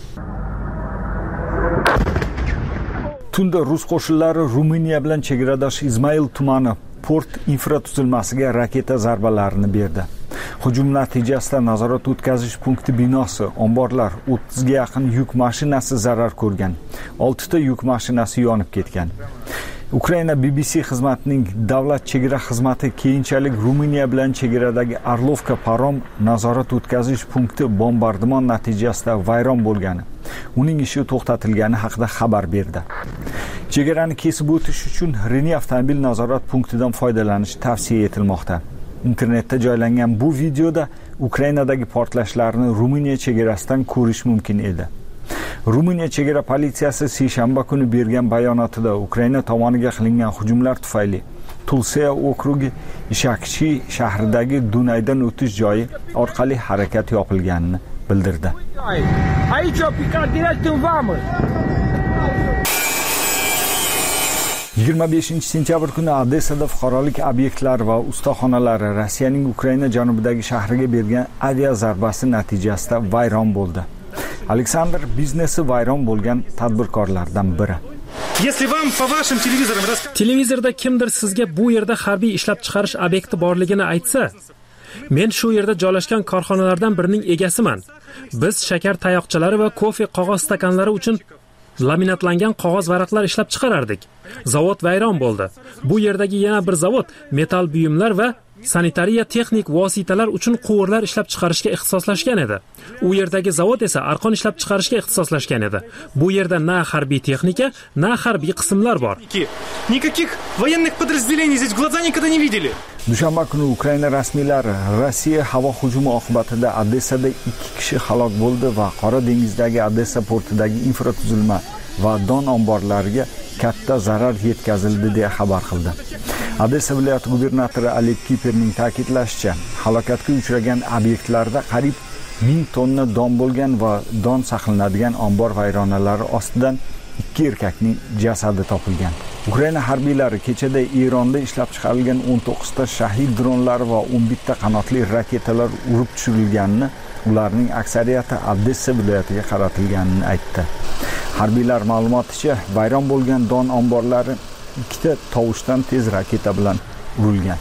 Tunda rus qo'shinlari Ruminiya bilan chegaradosh Izmail tumani port infratuzilmasiga raketa zarbalarini berdi. Hujum natijasida nazorat o'tkazish punkti binosi, omborlar, o'ttizga yaqin yuk mashinasi zarar ko'rgan. olti ta yuk mashinasi yonib ketgan. Ukraina B B C xizmatining davlat chegara xizmati keyinchalik Ruminiya bilan chegaradagi Arlovka parom nazorat o'tkazish punkti bombardimon natijasida vayron bo'lgani, uning ishi to'xtatilgani haqida xabar berdi. Chegarani kesib o'tish uchun Reni avtomobil nazorat punktidan foydalanish tavsiya etilmoqda. Internetda joylangan bu videoda Ukrainadagi portlashlarni Ruminiya chegarasidan ko'rish mumkin edi. Ruminiya chegara politsiyasi seshanba kuni bergan bayonotida Ukraina tomoniga qilingan hujumlar tufayli Tulsiya okrugi Ishakchi shahridagi Dunaydan o'tish joyi orqali harakat yopilganini bildirdi. yigirma beshinchi sentyabr kuni Odessada fuqarolik obyektlari va ustaxonalari Rossiyaning Ukraina janubidagi shahriga bergan avia zarbasi natijasida vayron bo'ldi. Aleksandr biznesi vayron bo'lgan tadbirkorlardan biri. Televizorda kimdir sizga bu yerda harbiy ishlab chiqarish obyekti borligini aytsa, men shu yerda joylashgan korxonalardan birining egasiman. Biz shakar tayoqchalari va kofe qog'oz stakanlari uchun laminatlangan qog'oz varaqlar ishlab chiqarardik. Zavod vayron bo'ldi. Bu yerdagi yana bir zavod metal buyumlar va sanitariya texnik vositalar uchun quvurlar ishlab chiqarishga ixtisoslashgan edi. U yerdagi zavod esa arqon ishlab chiqarishga ixtisoslashgan edi. Bu yerda na harbiy texnika, na harbiy qismlar bor. Никаких военных подразделений здесь глаза никогда не видели. Dushanba kuni Ukraina rasmiylari Rossiya havo hujumi oqibatida Odessada ikki kishi halok bo'ldi va Qora dengizdagi Odessa portidagi infratuzilma va don omborlariga katta zarar yetkazildi deya xabar qildi. Odessa viloyati gubernatori Oleg Kiperning ta'kidlashicha, halokatga uchragan obyektlarda qariyb ming tonna don bo'lgan va don saqlanadigan ombor vayronalari ostidan ikki erkakning jasadi topilgan. Ukraina harbiylari kechada Eronda ishlab chiqarilgan o'n to'qqiz ta shahid dronlari va o'n bir ta qanotli raketalar urib tushirilganini, ularning aksariyati Odessa viloyatiga qaratilganini aytdi. Harbiylar ma'lumoticha, vayron bo'lgan don omborlari ikkita tovushdan tez raketa bilan urilgan.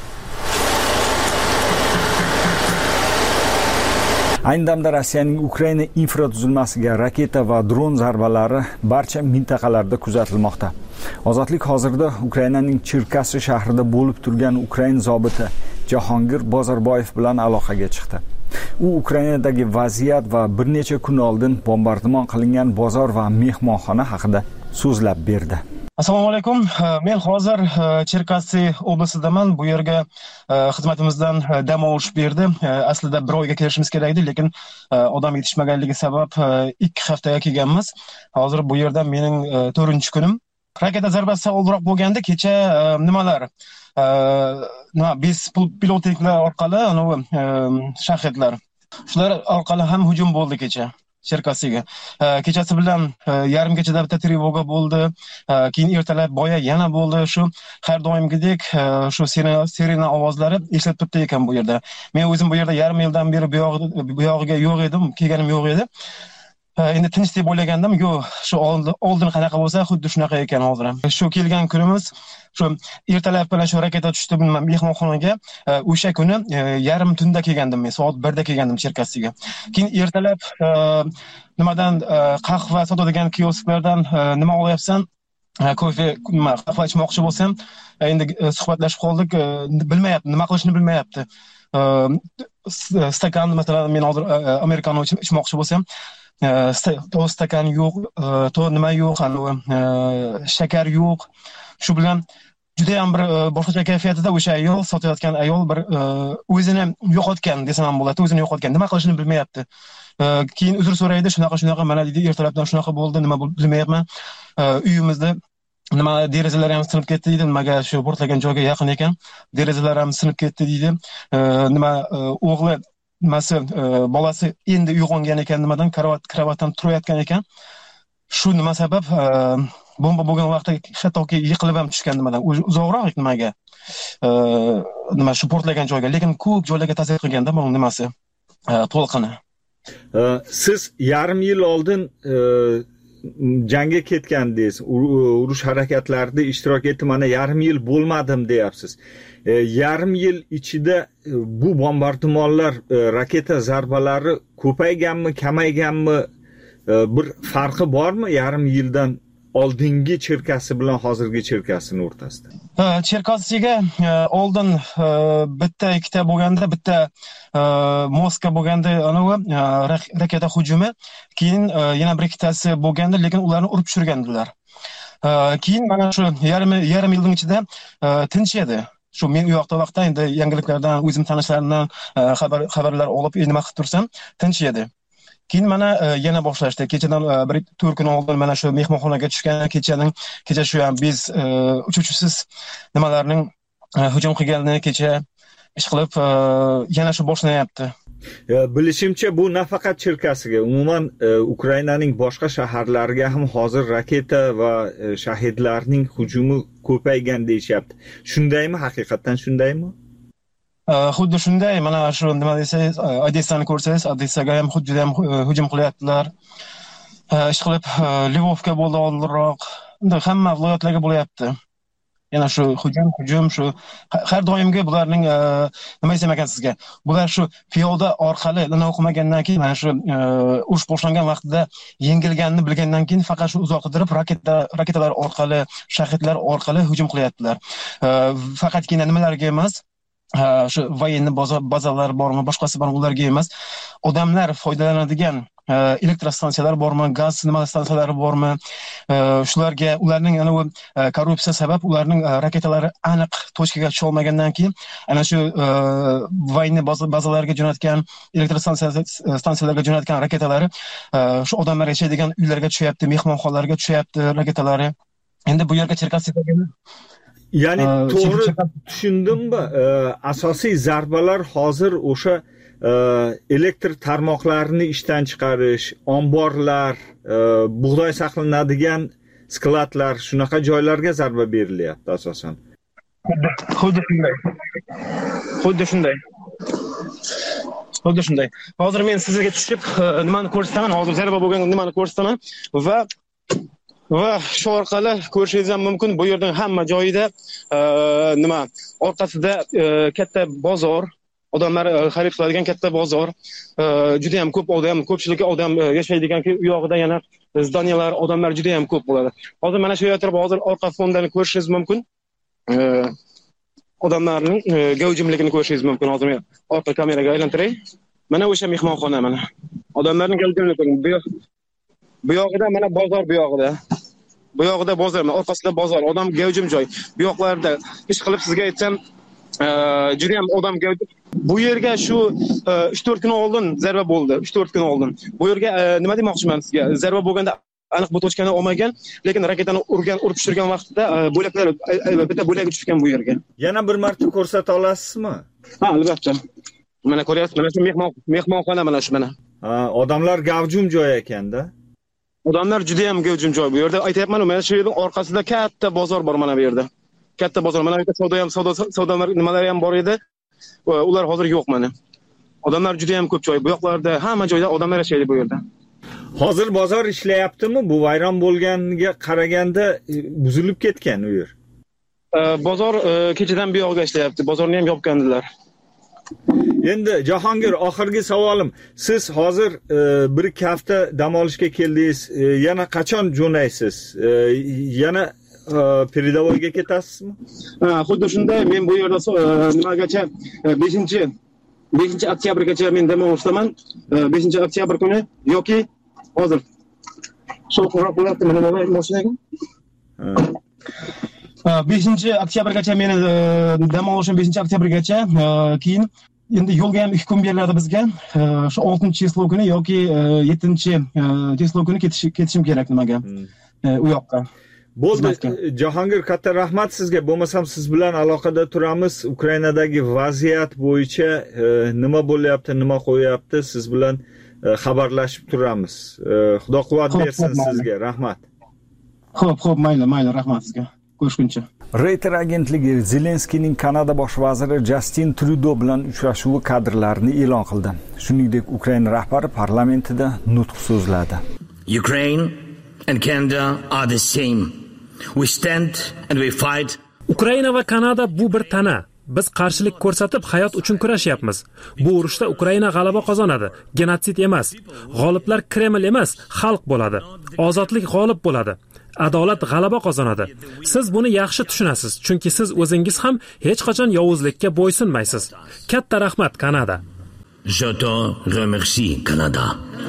Ayni damda Rossiyaning Ukraina infratuzilmasiga raketa va dron zarbalari barcha mintaqalarda kuzatilmoqda. Ozodlik hozirda Ukrainaning Cherkassi shahrida bo'lib turgan Ukraina zobiti Jahongir Bozorboyev bilan aloqaga chiqdi. U Ukrainadagi vaziyat va bir necha kun oldin bombardimon qilingan bozor va mehmonxona haqida so'zlab berdi. Assalomu alaykum. Men hozir Cherkassi oblasidaman. Bu yerga xizmatimizdan dam olish berdi. Aslida bir oyga kelishimiz kerak edi, lekin odam yetishmaganligi sabab ikki haftaga kelganmiz. Hozir bu yerda mening to'rtinchi kunim. Raketa zarbasi oldinroq bo'lganda kecha nimalar? Nima biz pilotliklar orqali, ana shahidlar. Shular orqali ham hujum bo'ldi kecha. Cherkassiga. Kechasi bilan yarim kechada bitta trevoga bo'ldi. Keyin ertalab boya yana bo'ldi. Shu har doimgidek shu sirena ovozlari eshitilib turibdi ekan bu yerda. Men o'zim bu yerda yarim yildan beri bu yog'iga yo'q edim, kelganim yo'q edi. Endi tinch deb o'ylagandim, yo'q, shu oldin qanaqa bo'lsa, xuddi shunaqa ekan hozir ham. Shu kelgan kunimiz, shu ertalab bilan shu raketa tushdi mehmonxonaga. O'sha kuni yarim tunda kelgandim men, soat birda kelgandim Cherkassiga. Keyin ertalab nimadan qahva sotadigan kiosklardan nima olyapsan? Kofe, nima, qahva ichmoqchi bo'lsam, endi suhbatlashib qoldik, bilmayapti, nima qilishni bilmayapti. Stakan, masalan, men hozir amerikano ichmoqchi bo'lsam, to stakan yo'q, to nima yo'q, shakar yo'q. Shu bilan juda ham bir boshqacha kayfiyatda o'sha ayol, sotayotgan ayol bir o'zini yo'qotgan desam ham bo'ladi, o'zini yo'qotgan, nima qilishni bilmayapti. Keyin uzr so'raydi, shunaqa shunaqa mana deydi, ertalabdan shunaqa bo'ldi, nima bilmayapman. Uyimizda nima derazalar ham sinib ketdi deydi, nimaga shu portlagan joyga yaqin ekan, derazalar ham sinib ketdi deydi. Nima o'g'li nimasi bolasi endi uyg'ongan ekan, nimadan kravat kravatdan turayotgan ekan. Shu nima sabab bomba bo'lgan vaqtda hattoki yiqilib ham tushgan, nimadan uzoqroq nimaga nima shu portlagan joyga, lekin ko'p joylarga ta'sir qilganda bu nimasi to'lqini. Siz yarim yil oldin jangga ketgandingiz, urush harakatlarida ishtirok etdim, mana yarim yil bo'lmadim deyapsiz. Yarim yil ichida bu bombardimonlar, raketa zarbalari ko'payganmi, kamayganmi, bir farqi bormi yarim yildan oldingi Cherkassi bilan hozirgi Cherkassining o'rtasida? Cherkassiga oldin bitta ikkita bo'lganda, bitta Moskva bo'lganda, anavi raketa hujumi, keyin yana bir ikkitasi bo'lganda, lekin ularni urib tushirgandilar. Keyin mana shu yarim yarim yilning ichida tinch edi. Shu men u yoqda vaqtda endi yangiliklardan, o'zim tanishlarimdan xabar xabarlar olib, nima qilib tursam, tinch edi. Keyin mana yana boshlashdi. Kechadan bir to'rt kun oldin mana shu mehmonxonaga tushgan, kechaning kecha shu ham biz uchuvchisiz nimalarning hujum qilganini kecha ish qilib yana shu boshlanyapti. Bilishimcha bu nafaqat Cherkassiga, umuman Ukrainaning boshqa shaharlariga ham hozir raketa va shahidlarning hujumi ko'paygan deyishyapti. Shundaymi, haqiqatan shundaymi? Xuddi shunday, mana shu nima desangiz, Odessani ko'rsangiz, Odessaga ham xuddi ham hujum qilyaptilar. Ish qilib Lvovga bo'ldi oldinroq, hamma viloyatlarga bo'lyapti. Yana shu hujum, hujum shu har doimgi bularning nima desam ekan sizga? Bular shu piyoda orqali nima o'qimagandan keyin, mana shu urush boshlangan vaqtida yengilganini bilgandan keyin faqat shu uzoqtirib raketa raketalar orqali, shahidlar orqali hujum qilyaptilar. Faqatgina nimalarga emas, shu voyenniy bazalar bormi, boshqasi bormi, ularga emas, odamlar foydalanadigan elektrostansiyalar bormi, gaz nima stansiyalari bormi, shularga, ularning ana korrupsiya sabab ularning raketalari aniq tochkaga tusha olmagandan keyin ana shu voyenniy bazalarga jo'natgan, elektrostansiyalarga jo'natgan raketalari shu odamlar yashaydigan uylarga tushyapti, mehmonxonalarga tushyapti raketalari. endi bu yerga cherkassidagi ya'ni to'g'ri tushundimmi? Asosiy zarbalar hozir o'sha elektr tarmoqlarini ishdan chiqarish, omborlar, bug'doy saqlanadigan skladlar, shunaqa joylarga zarba berilyapti asosan. Xuddi shunday. Xuddi shunday. Xuddi shunday. Hozir men sizga tushib nimani ko'rsataman, hozir zarba bo'lgan nimani ko'rsataman va va shu orqali ko'rishingiz ham mumkin. Bu yerning hamma joyida nima, orqasida katta bozor, odamlar xarid qiladigan katta bozor, juda ham ko'p odam, ko'pchilik odam yashaydigan u yog'ida yana zdaniyalar, odamlar juda ham ko'p bo'ladi. Hozir mana shu yerda hozir orqa fondan ko'rishingiz mumkin. Odamlarning gavjimligini ko'rishingiz mumkin. Hozir men orqa kameraga aylantiray. Mana o'sha mehmonxona mana. Odamlarning gavjimligi bu yog'ida mana bozor bu yog'ida. Bu yog'ida bozor, orqasida bozor, odam gavjim joy. Bu yoqlarda ish qilib sizga aytsam, juda ham odam gavjim. Bu yerga shu uch to'rt kun oldin zarba bo'ldi. uch to'rt kun oldin. Bu yerga nima demoqchiman sizga? Zarba bo'lganda aniq bu tochkani olmagan, lekin raketani urgan, urib tushirgan vaqtida bo'laklar bitta bo'lak tushgan bu yerga. Yana bir marta ko'rsata olasizmi? Ha, albatta. Mana ko'ryapsiz, mana shu mehmon mehmonxona mana shu mana. Ha, odamlar gavjum joy ekanda. Odamlar juda ham gavjum joy bu yerda. Aytayapman, mana shu yerning orqasida katta bozor bor mana bu yerda. Katta bozor. Mana bu yerda savdo ham, savdo savdo nimalar ham bor edi. Ular hozir yo'q mana. Odamlar juda ham ko'p joy. Bu yoqlarda hamma joyda odamlar yashaydi bu yerda. Hozir bozor ishlayaptimi? Bu vayron bo'lganiga qaraganda buzilib ketgan u yer. Bozor kechadan bu yoqqa ishlayapti. Bozorni ham yopgandilar. Endi Jahongir, oxirgi savolim. Siz hozir bir ikki hafta dam olishga keldingiz. Yana qachon jo'naysiz? Yana Peridovoyga ketasizmi? Ha, xuddi shunday. Men bu yerda nimagacha beshinchi beshinchi oktyabrgacha men dam olishdaman. beshinchi oktyabr kuni yoki hozir shu qo'rq bo'lyapti mana bu mashinaga. beshinchi oktyabrgacha meni dam olishim beshinchi oktyabrgacha, keyin endi yo'lga ham ikki kun beriladi bizga. Shu oltinchi число kuni yoki yettinchi число kuni ketishim kerak nimaga? U yoqqa. Bo'ldi. Jahongir, katta rahmat sizga. Bo'lmasam siz bilan aloqada turamiz. Ukrainadagi vaziyat bo'yicha nima bo'lyapti, nima qo'yapti, siz bilan xabarlashib turamiz. Xudo quvvat bersin sizga. Rahmat. Xo'p, xo'p, mayli, mayli, rahmat sizga. Ko'rishguncha. Reuters agentligi Zelenskiyning Kanada bosh vaziri Justin Trudeau bilan uchrashuvi kadrlarini e'lon qildi. Shuningdek, Ukraina rahbari parlamentida nutq so'zladi. Ukraine and Canada are the same. We stand and we fight. Ukraina va Kanada bu bir tana. Biz qarshilik ko'rsatib hayot uchun kurashyapmiz. Bu urushda Ukraina g'alaba qozonadi. Genotsid emas. G'oliblar Kreml emas, xalq bo'ladi. Ozodlik g'olib bo'ladi. Adolat g'alaba qozonadi. Siz buni yaxshi tushunasiz, chunki siz o'zingiz ham hech qachon yovuzlikka bo'ysunmaysiz. Katta rahmat, Kanada. Je te remercie, Kanada.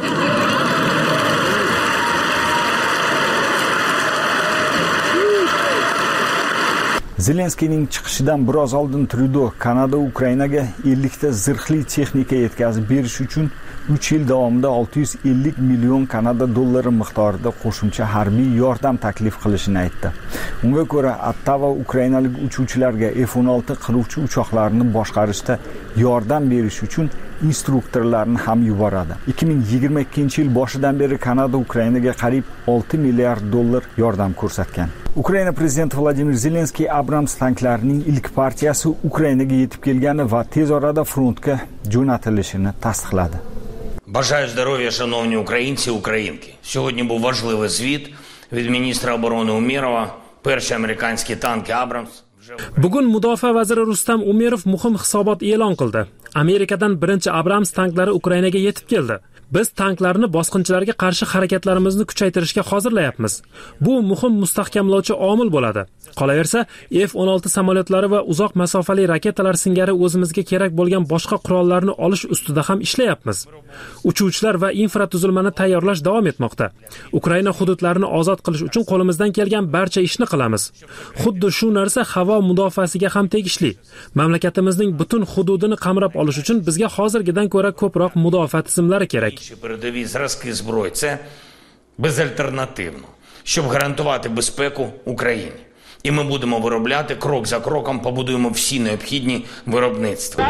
Zelenskiyning chiqishidan biroz oldin Trudeau Kanada Ukrainaga ellik ta zirhli texnika yetkazib berish uchun uch yil davomida olti yuz ellik million Kanada dollari miqdorida qo'shimcha harbiy yordam taklif qilishini aytdi. Unga ko'ra, Ottawa ukrainalik uchuvchilarga F o'n olti qiruvchi uchoqlarini boshqarishda yordam berish uchun instruktorlarni ham yuboradi. ikki ming yigirma ikkinchi yil boshidan beri Kanada Ukrainaga qariyb olti milliard dollar yordam ko'rsatgan. Ukraina prezidenti Vladimir Zelenskiy Abrams tanklarining ilk partiyasi Ukrainaga yetib kelgani va tez orada frontga jo'natilishini tasdiqladi. Бажаю здоров'я, шановні українці і українки. Сьогодні був важливий звіт від міністра оборони Умєрова. Перші американські танки Абрамс. Bugun mudofaa vaziri Rustam Umerov muhim hisobot e'lon qildi. Amerikadan birinchi Abrams tanklari Ukrainaga yetib keldi. Biz tanklarni bosqinchilarga qarshi harakatlarimizni kuchaytirishga hozirlayapmiz. Bu muhim mustahkamlovchi omil bo'ladi. Qolaversa, F o'n olti samolyotlari va uzoq masofali raketalar singari o'zimizga kerak bo'lgan boshqa qurollarni olish ustida ham ishlayapmiz. Uchuvchilar va infratuzilmani tayyorlash davom etmoqda. Ukraina hududlarini ozod qilish uchun qo'limizdan kelgan barcha ishni qilamiz. Xuddi shu narsa havo mudofaasiga ham tegishli. Mamlakatimizning butun hududini qamrab olish uchun bizga hozirgidan ko'ra ko'proq mudofaa tizimlari kerak. Передові зразки зброї. Це безальтернативно. щоб гарантувати безпеку Україні. І ми будемо виробляти крок за кроком, побудуємо всі необхідні виробництва.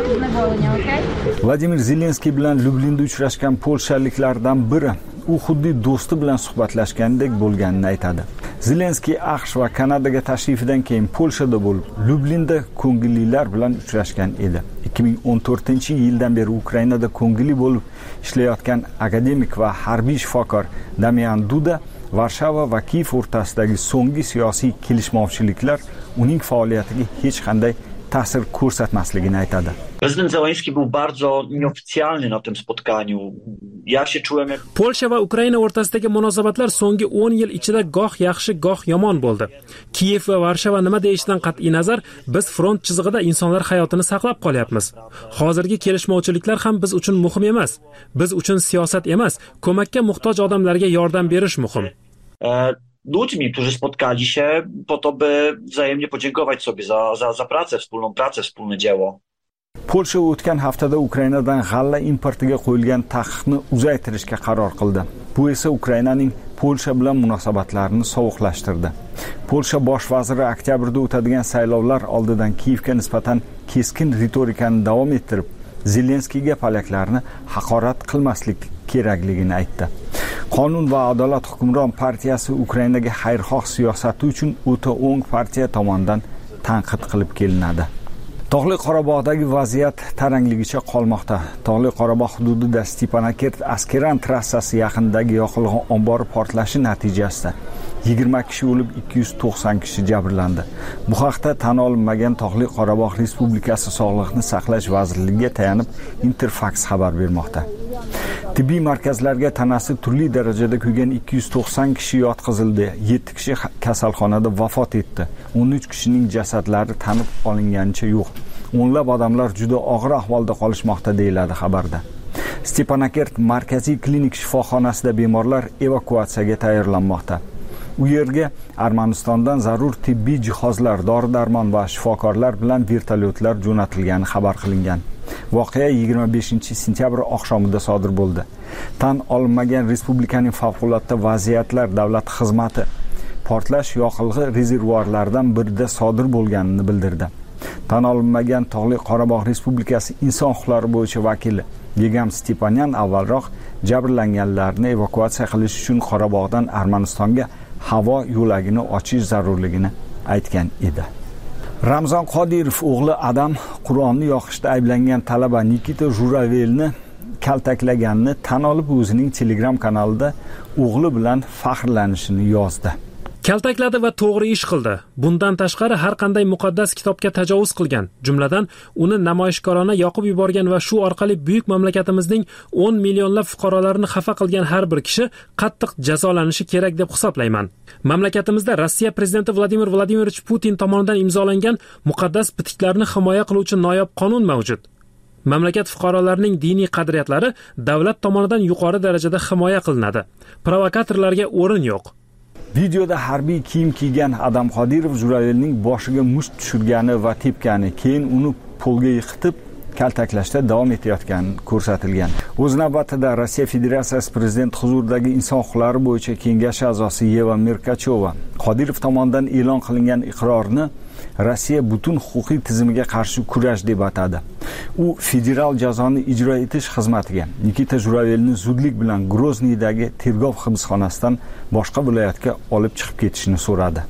Vladimir Zelenskiy bilan Lyublinda uchrashgan polshaliklardan biri u xuddi do'sti bilan suhbatlashgandek bo'lganini aytadi. Zelenskiy AQSh va Kanadaga tashrifidan keyin Polshada bo'lib, Lyublinda ko'ngillilar bilan uchrashgan edi. ikki ming o'n to'rtinchi yildan beri Ukrainada ko'ngilli bo'lib ishlayotgan akademik va harbiy shifokor Damian Duda Varshava va Kiyev o'rtasidagi so'nggi siyosiy kelishmovchiliklar uning faoliyatiga hech qanday ta'sir ko'rsatmasligini aytadi. Prezydent Zełenski był bardzo nieoficjalny na tym spotkaniu. Ja się czułem jak... Polsha va Ukraina o'rtasidagi munosabatlar so'nggi o'n yil ichida goh yaxshi, goh yomon bo'ldi. Kiyev va Varshava nima deyishidan qat'iy nazar, biz front chizig'ida insonlar hayotini saqlab qolyapmiz. Hozirgi kelishmovchiliklar ham biz uchun muhim emas. Biz uchun siyosat emas, ko'makka muhtoj odamlarga yordam berish muhim. E... ludźmi, którzy spotkali się po to, by wzajemnie podziękować sobie za, za, za pracę, wspólną pracę, wspólne dzieło. Polsha o'tgan haftada Ukrainadan g'alla importiga qo'yilgan taqiqni uzaytirishga qaror qildi. Bu esa Ukrainaning Polsha bilan munosabatlarini sovuqlashtirdi. Polsha bosh vaziri oktyabrda o'tadigan saylovlar oldidan Kiyevga nisbatan keskin ritorikani davom ettirib, Zelenskiyga polaklarni haqorat qilmaslik kerakligini aytdi. Qonun va adolat hukmron partiyasi Ukrainaga xayrixoh siyosati uchun o'ta o'ng partiya tomonidan tanqid qilib kelinadi. Tog'li Qorabog'dagi vaziyat tarangligicha qolmoqda. Tog'li Qorabog' hududida Stepanakert Askeran trassasi yaqinidagi yoqilg'i ombori portlashi natijasida yigirma kishi o'lib, ikki yuz to'qson kishi jabrlandi. Bu haqda tan olinmagan Tog'li Qorabog' Respublikasi Sog'liqni saqlash vazirligiga tayanib Interfax xabar bermoqda. Tibbiy markazlarga tanasi turli darajada kuygan ikki yuz to'qson kishi yotqizildi. yetti kishi kasalxonada vafot etdi. o'n uch kishining jasadlari tanib olinganicha yo'q. O'nlab odamlar juda og'ir ahvolda qolishmoqda deyiladi xabarda. Stepanakert markaziy klinik shifoxonasida bemorlar evakuatsiyaga tayyorlanmoqda. U yerga Armanistondan zarur tibbiy jihozlar, dori-darmon va shifokorlar bilan vertolyotlar jo'natilgani xabar qilingan. Voqea yigirma beshinchi sentyabr oqshomida sodir bo'ldi. Tan olinmagan respublikaning favqulodda vaziyatlar davlat xizmati portlash yoqilg'i rezervuarlaridan birida sodir bo'lganini bildirdi. Tan olinmagan Tog'li Qorabog' Respublikasi inson huquqlari bo'yicha vakili Yegam Stepanyan avvalroq jabrlanganlarni evakuatsiya qilish uchun Qorabog'dan Armanistonga havo yo'lagini ochish zarurligini aytgan edi. Ramzan Qodirov o'g'li Adam Qur'onni yoqishda ayblangan talaba Nikita Juravelni kaltaklaganini tan olib o'zining Telegram kanalida o'g'li bilan faxrlanishini yozdi. Kaltakladi va to'g'ri ish qildi. Bundan tashqari har qanday muqaddas kitobga tajovuz qilgan, jumladan uni namoyishkorona yoqib yuborgan va shu orqali buyuk mamlakatimizning o'n millionlab fuqarolarini xafa qilgan har bir kishi qattiq jazolanishi kerak deb hisoblayman. Mamlakatimizda Rossiya prezidenti Vladimir Vladimirovich Putin tomonidan imzolangan muqaddas bitiklarni himoya qiluvchi noyob qonun mavjud. Mamlakat fuqarolarining diniy qadriyatlari davlat tomonidan yuqori darajada himoya qilinadi. Provokatorlarga o'rin yo'q. Videoda harbiy kiyim kiygan Adam Qodirov Juravelning boshiga musht tushirgani va tepgani, keyin uni polga yiqitib kaltaklashda davom etayotgani ko'rsatilgan. O'z navbatida Rossiya Federatsiyasi prezidenti huzuridagi inson huquqlari bo'yicha kengash a'zosi Yeva Merkachova Qodirov tomonidan e'lon qilingan iqrorni Rossiya butun huquqiy tizimiga qarshi kurash deb atadi. U federal jazoni ijro etish xizmatiga Nikita Juravelni zudlik bilan Grozniydagi tergov hibsxonasidan boshqa viloyatga olib chiqib ketishni so'radi.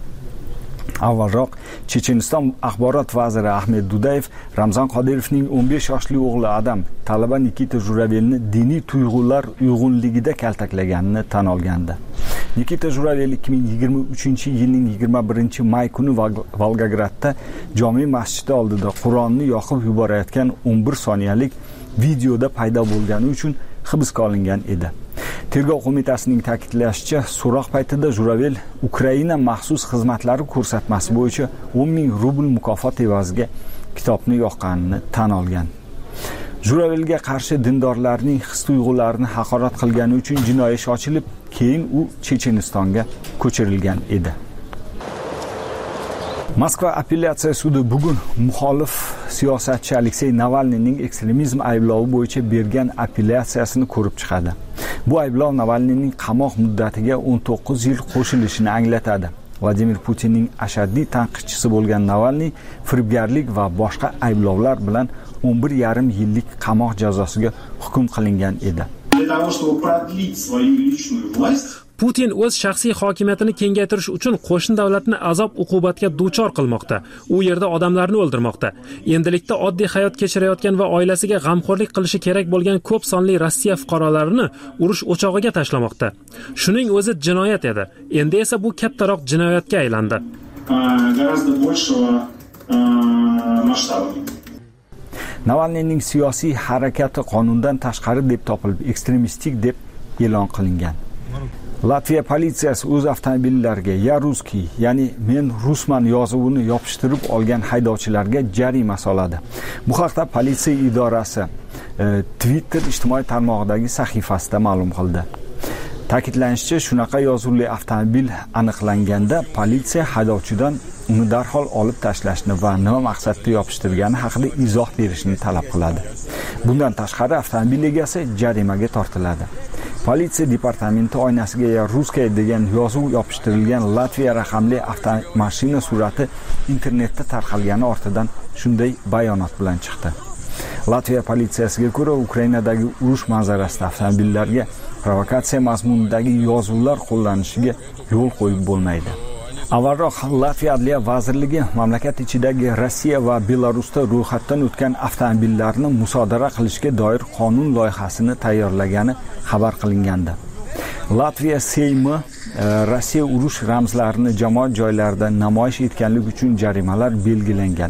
Avvalroq Checheniston axborot vaziri Ahmed Dudayev Ramzan Qodirovning o'n besh yoshli o'g'li Adam talaba Nikita Juravelni diniy tuyg'ular uyg'unligida kaltaklaganini tan olgandi. Nikita Juravel ikki ming yigirma uchinchi yilning yigirma birinchi may kuni Volgogradda jome masjidi oldida Qur'onni yoqib yuborayotgan o'n bir soniyalik videoda paydo bo'lgani uchun hibsga olingan edi. Tergov qo'mitasining ta'kidlashicha, so'roq paytida Juravel Ukraina maxsus xizmatlari ko'rsatmasi bo'yicha o'n ming rubl mukofot evaziga kitobni yoqqanini tan olgan. Juravelga qarshi dindorlarning his-tuyg'ularini haqorat qilgani uchun jinoiy ish ochilib, keyin u Chechenistonga ko'chirilgan edi. Moskva apellyatsiya sudi bugun muxolif siyosatchi Aleksey Navalniyning ekstremizm ayblovi bo'yicha bergan apellyatsiyasini ko'rib chiqadi. Bu ayblov Navalniyning qamoq muddatiga o'n to'qqiz yil qo'shilishini anglatadi. Vladimir Putinning ashaddiy tanqidchisi bo'lgan Navalniy firibgarlik va boshqa ayblovlar bilan o'n bir yarim yillik qamoq jazosiga hukm qilingan edi. Putin o'z shaxsiy hokimiyatini kengaytirish uchun qo'shni davlatni azob uqubatga duchor qilmoqda. U yerda odamlarni o'ldirmoqda. Endilikda oddiy hayot kechirayotgan va oilasiga g'amxo'rlik qilishi kerak bo'lgan ko'p sonli Rossiya fuqarolarini urush o'chog'iga tashlamoqda. Shuning o'zi jinoyat edi. Endi esa bu kattaroq jinoyatga aylandi. Navalniyning siyosiy harakati qonundan tashqari deb topilib, ekstremistik deb e'lon qilingan. Latviya politsiyasi o'z avtomobillariga "Ya ruskiy", ya'ni "Men rusman" yozuvini yopishtirib olgan haydovchilarga jarima soladi. Bu haqda politsiya idorasi e, Twitter ijtimoiy tarmog'idagi sahifasida ma'lum qildi. Ta'kidlanishicha, shunaqa yozuvli avtomobil aniqlanganda politsiya haydovchidan uni darhol olib tashlashni va nima maqsadda yopishtirgani haqida izoh berishni talab qiladi. Bundan tashqari avtomobil egasi jarimaga tortiladi. Politsiya departamenti oynasiga "Ya ruskiy" degan yozuv yopishtirilgan Latviya raqamli avtomashina surati internetda tarqalgani ortidan shunday bayonot bilan chiqdi. Latviya politsiyasiga ko'ra, Ukrainadagi urush manzarasida avtomobillarga provokatsiya mazmunidagi yozuvlar qo'llanishiga yo'l qo'yib bo'lmaydi. Avvalroq Latviya Adliya vazirligi mamlakat ichidagi Rossiya va Belarusda ro'yxatdan o'tgan avtomobillarni musodara qilishga doir qonun loyihasini tayyorlagani xabar qilingandi. Latviya Seymi Rossiya urush ramzlarini jamoat joylarida namoyish etganlik uchun jarimalar belgilangan.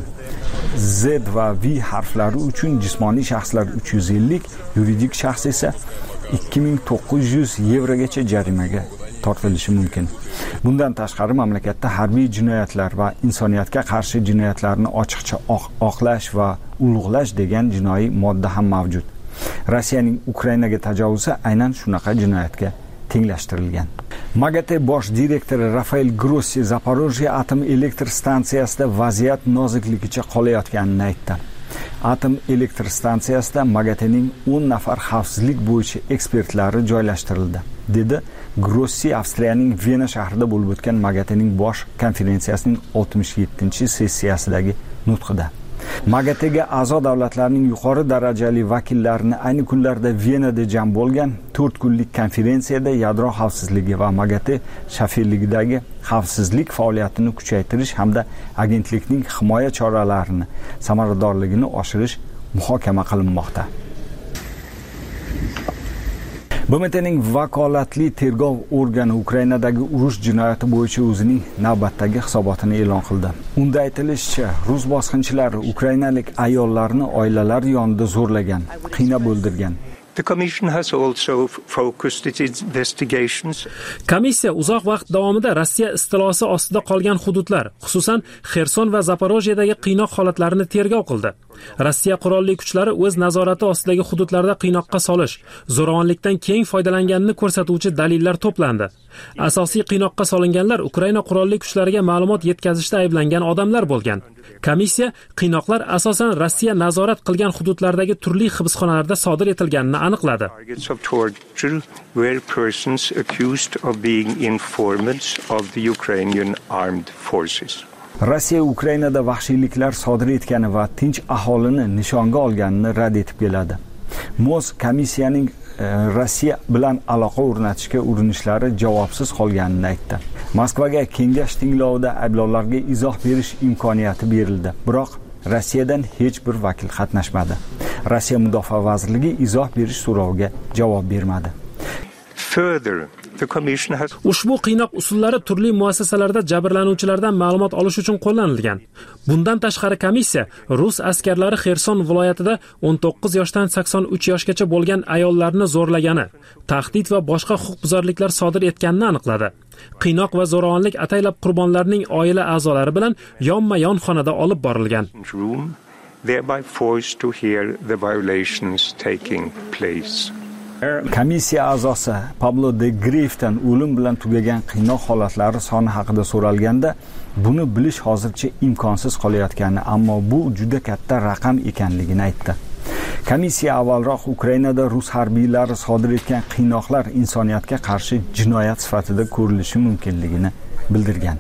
Z va V harflari uchun jismoniy shaxslar uch yuz ellik, yuridik shaxs esa ikki ming to'qqiz yuz yevrogacha jarimaga tortilishi mumkin. Bundan tashqari mamlakatda harbiy jinoyatlar va insoniyatga qarshi jinoyatlarni ochiqcha oqlash va ulug'lash degan jinoiy modda ham mavjud. Rossiyaning Ukrainaga tajovuzi aynan shunaqa jinoyatga tenglashtirilgan. MAGATE bosh direktori Rafael Grossi Zaporojye atom elektr stansiyasida vaziyat nozikligicha qolayotganini aytdi. Atom elektr stansiyasida MAGATEning o'n nafar xavfsizlik bo'yicha ekspertlari joylashtirildi, dedi Grossi Avstriyaning Vena shahrida bo'lib o'tgan MAGATEning bosh konferensiyasining oltmish yettinchi sessiyasidagi nutqida. MAGATEga a'zo davlatlarning yuqori darajali vakillarini ayni kunlarda Venada jam bo'lgan to'rt kunlik konferensiyada yadro xavfsizligi va MAGATE shafirligidagi xavfsizlik faoliyatini kuchaytirish hamda agentlikning himoya choralarini samaradorligini oshirish muhokama qilinmoqda. B M T'ning vakolatli tergov organi Ukrainadagi urush jinoyati bo'yicha o'zining navbatdagi hisobotini e'lon qildi. Unda aytilishicha, rus bosqinchilari ukrainalik ayollarni oilalar yonida zo'rlagan, qiynab o'ldirgan. The Commission has also focused its investigations. Komissiya uzoq vaqt davomida Rossiya istilosi ostida qolgan hududlar, xususan Xerson va Zaporojyedagi qiynoq holatlarini tergov qildi. Rossiya qurolli kuchlari o'z nazorati ostidagi hududlarda qiynoqqa solish, zo'ravonlikdan keng foydalanganini ko'rsatuvchi dalillar to'plandi. Asosiy qiynoqqa solinganlar Ukraina qurolli kuchlariga ma'lumot yetkazishda ayblangan odamlar bo'lgan. Komissiya qiynoqlar asosan Rossiya nazorat qilgan hududlardagi turli hibsxonalarda sodir etilganini aniqladi. Targets of torture were persons accused of being informants of the Ukrainian armed forces. Rossiya Ukrainada vahshiyliklar sodir etgani va tinch aholini nishonga olganini rad etib keladi. Moz komissiyaning e, Rossiya bilan aloqa o'rnatishga urinishlari javobsiz qolganini aytdi. Moskvaga kengash tinglovida ayblovlarga izoh berish imkoniyati berildi, biroq Rossiyadan hech bir vakil qatnashmadi. Rossiya Mudofaa vazirligi izoh berish so'roviga javob bermadi. Further, the commission has Ushbu qiynoq usullari turli muassasalarda jabrlanuvchilardan ma'lumot olish uchun qo'llanilgan. Bundan tashqari komissiya rus askarlari Xerson viloyatida o'n to'qqiz yoshdan sakson uch yoshgacha bo'lgan ayollarni zo'rlagani, tahdid va boshqa huquqbuzarliklar sodir etganini aniqladi. Qiynoq va zo'ravonlik ataylab qurbonlarning oila a'zolari bilan yonma-yon xonada olib borilgan. thereby forced to hear the violations taking place. Komissiya a'zosi Pablo de Grifdan o'lim bilan tugagan qiynoq holatlari soni haqida so'ralganda, buni bilish hozircha imkonsiz qolayotgani, ammo bu juda katta raqam ekanligini aytdi. Komissiya avvalroq Ukrainada rus harbiylari sodir etgan qiynoqlar insoniyatga qarshi jinoyat sifatida ko'rilishi mumkinligini bildirgan.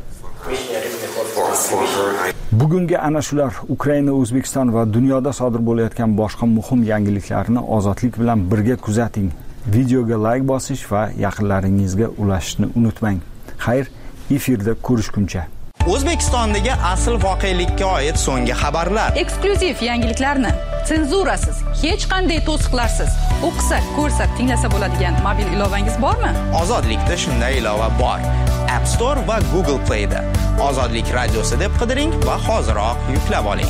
Bugungi ana shular Ukraina, O'zbekiston va dunyoda sodir bo'layotgan boshqa muhim yangiliklarni ozodlik bilan birga kuzating. Videoga like bosish va yaqinlaringizga ulashishni unutmang. Xayr, efirda ko'rishguncha. O'zbekistondagi asl voqelikka oid so'nggi xabarlar, eksklyuziv yangiliklarni senzurasiz, hech qanday to'siqlarsiz o'qisa, ko'rsa, tinglasa bo'ladigan mobil ilovangiz bormi? Ozodlikda shunday ilova bor. App Store va Google Play da Ozodlik radiosi deb qidiring va hoziroq yuklab oling.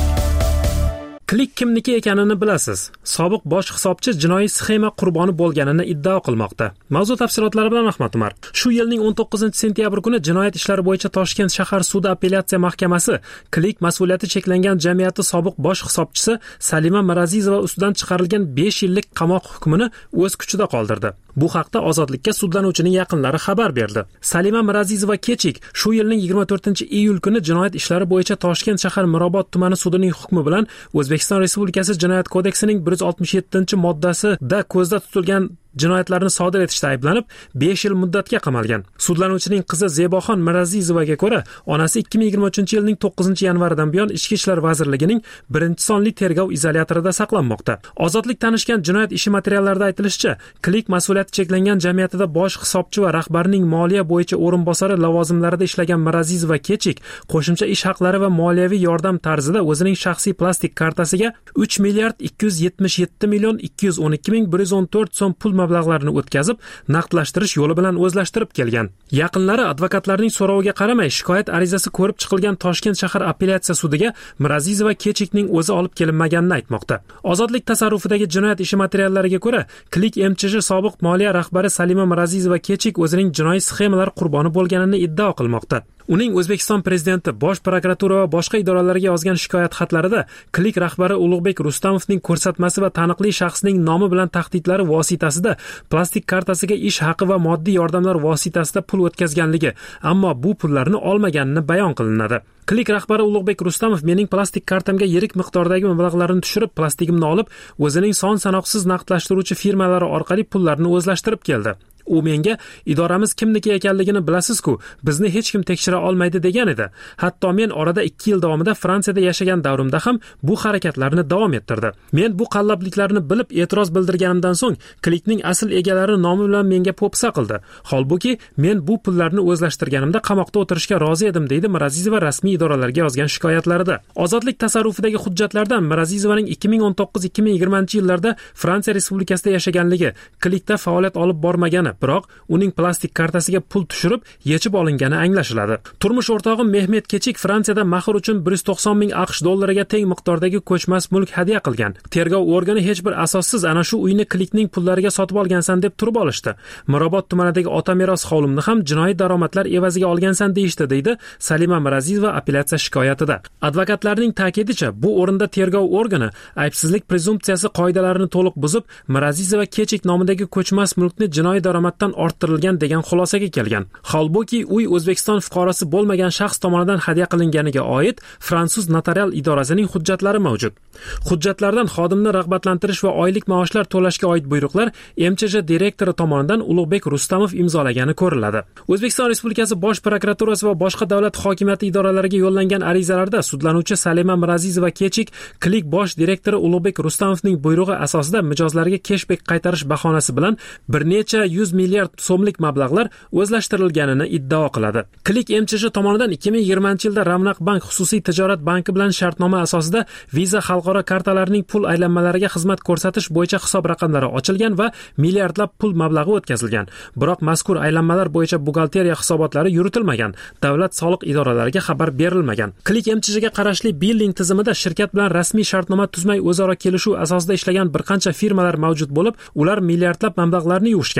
Klik kimniki ekanini bilasiz. Sobiq bosh hisobchi jinoiy sxema qurboni bo'lganini iddao qilmoqda. Mavzu tafsilotlari bilan Ahmad Umar. Shu yilning o'n to'qqizinchi sentyabr kuni jinoyat ishlari bo'yicha Toshkent shahar sudi apellyatsiya mahkamasi Klik mas'uliyati cheklangan jamiyati sobiq bosh hisobchisi Salima Mirazizova ustidan chiqarilgan besh yillik qamoq hukmini o'z kuchida qoldirdi. Bu haqda Ozodlikka sudlanuvchining yaqinlari xabar berdi. Salima Mirazizova Kechik shu yilning yigirma to'rtinchi iyul kuni jinoyat ishlari bo'yicha Toshkent shahar Mirobod tumani sudining hukmi bilan O'zbekiston Respublikasi Jinoyat kodeksining bir yuz oltmish yettinchi moddasida ko'zda tutilgan jinoyatlarni sodir etishda ayblanib besh yil muddatga qamalgan. Sudlanuvchining qizi Zeboxon Mirazizovaga ko'ra, onasi ikki ming yigirma uchinchi yilning to'qqizinchi yanvaridan buyon Ichki ishlar vazirligining birinchi sonli tergov izolyatorida saqlanmoqda. Ozodlik tanishgan jinoyat ishi materiallarida aytilishicha, Klik mas'uliyati cheklangan jamiyatida bosh hisobchi va rahbarining moliya bo'yicha o'rinbosari lavozimlarida ishlagan Mirazizova Kechik qo'shimcha ish haqlari va moliyaviy yordam tarzida o'zining shaxsiy plastik kartasiga uch milliard ikki yuz yetmish yetti million ikki yuz o'n ikki ming bir yuz o'n to'rt so'm pul mablag'larini o'tkazib, naqdlashtirish yo'li bilan o'zlashtirib kelgan. Yaqinlari advokatlarning so'roviga qaramay shikoyat arizasi ko'rib chiqilgan Toshkent shahar apellyatsiya sudiga Mirazizova Kechikning o'zi olib kelinmaganini aytmoqda. Ozodlik tasarrufidagi jinoyat ishi materiallariga ko'ra, Klik M Ch J sobiq moliya rahbari Salima Mirazizova Kechik o'zining jinoiy sxemalar qurboni bo'lganini iddao qilmoqda. Uning O'zbekiston prezidenti, bosh prokuratura va boshqa idoralarga yozgan shikoyat xatlarida Klik rahbari Ulug'bek Rustamovning ko'rsatmasi va taniqli shaxsning nomi bilan tahdidlari vositasida plastik kartasiga ish haqi va moddiy yordamlar vositasida pul o'tkazganligi, ammo bu pullarni olmaganini bayon qilinadi. Klik rahbari Ulug'bek Rustamov mening plastik kartamga yirik miqdordagi mablag'larni tushirib, plastigimni olib, o'zining son sanoqsiz naqdlashtiruvchi firmalari orqali pullarni o'zlashtirib keldi. U menga idoramiz kimniki ekanligini bilasiz-ku, bizni hech kim tekshira olmaydi degan edi. Hatto men orada ikki yil davomida Fransiyada yashagan davrimda ham bu harakatlarni davom ettirdi. Men bu qallobliklarni bilib e'tiroz bildirganimdan so'ng Klikning asl egalari nomi bilan menga po'pisa qildi. Holbuki men bu pullarni o'zlashtirganimda qamoqda o'tirishga rozi edim, deydi Mirazizova rasmiy idoralarga yozgan shikoyatlarida. Ozodlik tasarrufidagi hujjatlardan Mirazizovaning ikki ming o'n to'qqiz ikki ming yigirmanchi yillarda Fransiya Respublikasida yashaganligi, Klikda faoliyat olib bormagani, biroq uning plastik kartasiga pul tushirib yechib olingani anglashiladi. Turmush o'rtog'im Mehmet Kechik Fransiyada mahr uchun bir yuz to'qson ming AQSh dollariga teng miqdordagi ko'chmas mulk hadya qilgan. Tergov organi hech bir asossiz ana shu uyni Klikning pullariga sotib olgansan deb turib olishdi. Mirobod tumanidagi ota meros hovlimni ham jinoiy daromadlar evaziga olgansan deyishdi, deydi Salima Mirazizova apellyatsiya shikoyatida. Advokatlarning ta'kidicha, bu o'rinda tergov organi aybsizlik prezumpsiyasi qoidalarini to'liq buzib, Mirazizova Kechik nomidagi ko'chmas mulkni jinoiy daromaddan orttirilgan degan xulosaga kelgan. Holbuki uy O'zbekiston fuqarosi bo'lmagan shaxs tomonidan hadya qilinganiga oid fransuz notarial idorasining hujjatlari mavjud. Hujjatlardan xodimni rag'batlantirish va oylik maoshlar to'lashga oid buyruqlar M Ch J direktori tomonidan Ulug'bek Rustamov imzolagani ko'riladi. O'zbekiston Respublikasi bosh prokuraturasi va boshqa davlat hokimiyati idoralariga yo'llangan arizalarda sudlanuvchi Salima Mirazizova Kechik Klik bosh direktori Ulug'bek Rustamovning buyrug'i asosida mijozlarga cashback qaytarish bahonasi bilan bir necha yuz milliard so'mlik mablag'lar o'zlashtirilganini iddao qiladi. Klik M Ch J tomonidan ikki ming yigirmanchi yilda Ravnaq Bank xususiy tijorat banki bilan shartnoma asosida Visa xalqaro kartalarining pul aylanmalariga xizmat ko'rsatish bo'yicha hisob raqamlari ochilgan va milliardlab pul mablag'i o'tkazilgan. Biroq mazkur aylanmalar bo'yicha buxgalteriya hisobotlari yuritilmagan, davlat soliq idoralariga xabar berilmagan. Klik M Ch J ga qarashli billing tizimida shirkat bilan rasmiy shartnoma tuzmay o'zaro kelishuv asosida ishlagan bir qancha firmalar mavjud bo'lib, ular milliardlab mablag'larni yuvishgan. Ular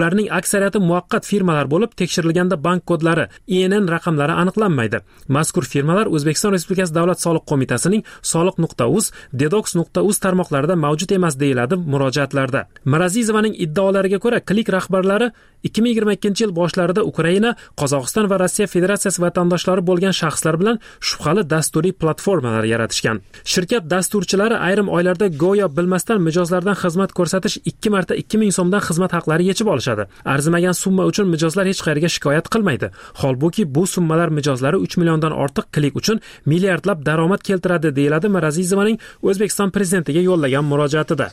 Ularning aksariyati muvaqqat firmalar bo'lib, tekshirilganda bank kodlari, I N N raqamlari aniqlanmaydi. Mazkur firmalar O'zbekiston Respublikasi Davlat soliq qo'mitasining soliq nuqta uz, dedox nuqta uz tarmoqlarida mavjud emas deyiladi murojaatlarda. Mirazizovaning iddaolariga ko'ra, Klik rahbarlari ikki ming yigirma ikkinchi yil boshlarida Ukraina, Qozog'iston va Rossiya Federatsiyasi vatandoshlari bo'lgan shaxslar bilan shubhali dasturiy platformalar yaratishgan. Shirkat dasturchilari ayrim oylarda go'yo bilmasdan mijozlardan xizmat ko'rsatish ikki marta ikki ming so'mdan xizmat haqlari yechib olishadi. Arzimagan summa uchun mijozlar hech qayerga shikoyat qilmaydi. Holbuki bu summalar mijozlari uch milliondan ortiq Klik uchun milliardlab daromad keltiradi, deyiladi Mirazizovaning O'zbekiston prezidentiga yo'llagan murojaatida.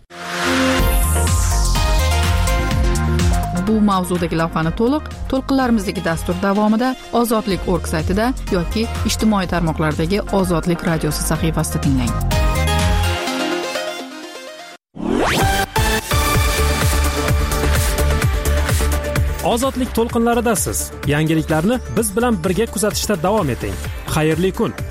Bu mavzudagi lavhani to'liq to'lqinlarimizdagi dastur davomida ozodlik org saytida yoki ijtimoiy tarmoqlardagi Ozodlik radiosi sahifasida tinglang. Ozodlik to'lqinlaridasiz. Yangiliklarni biz bilan birga kuzatishda davom eting. Xayrli kun.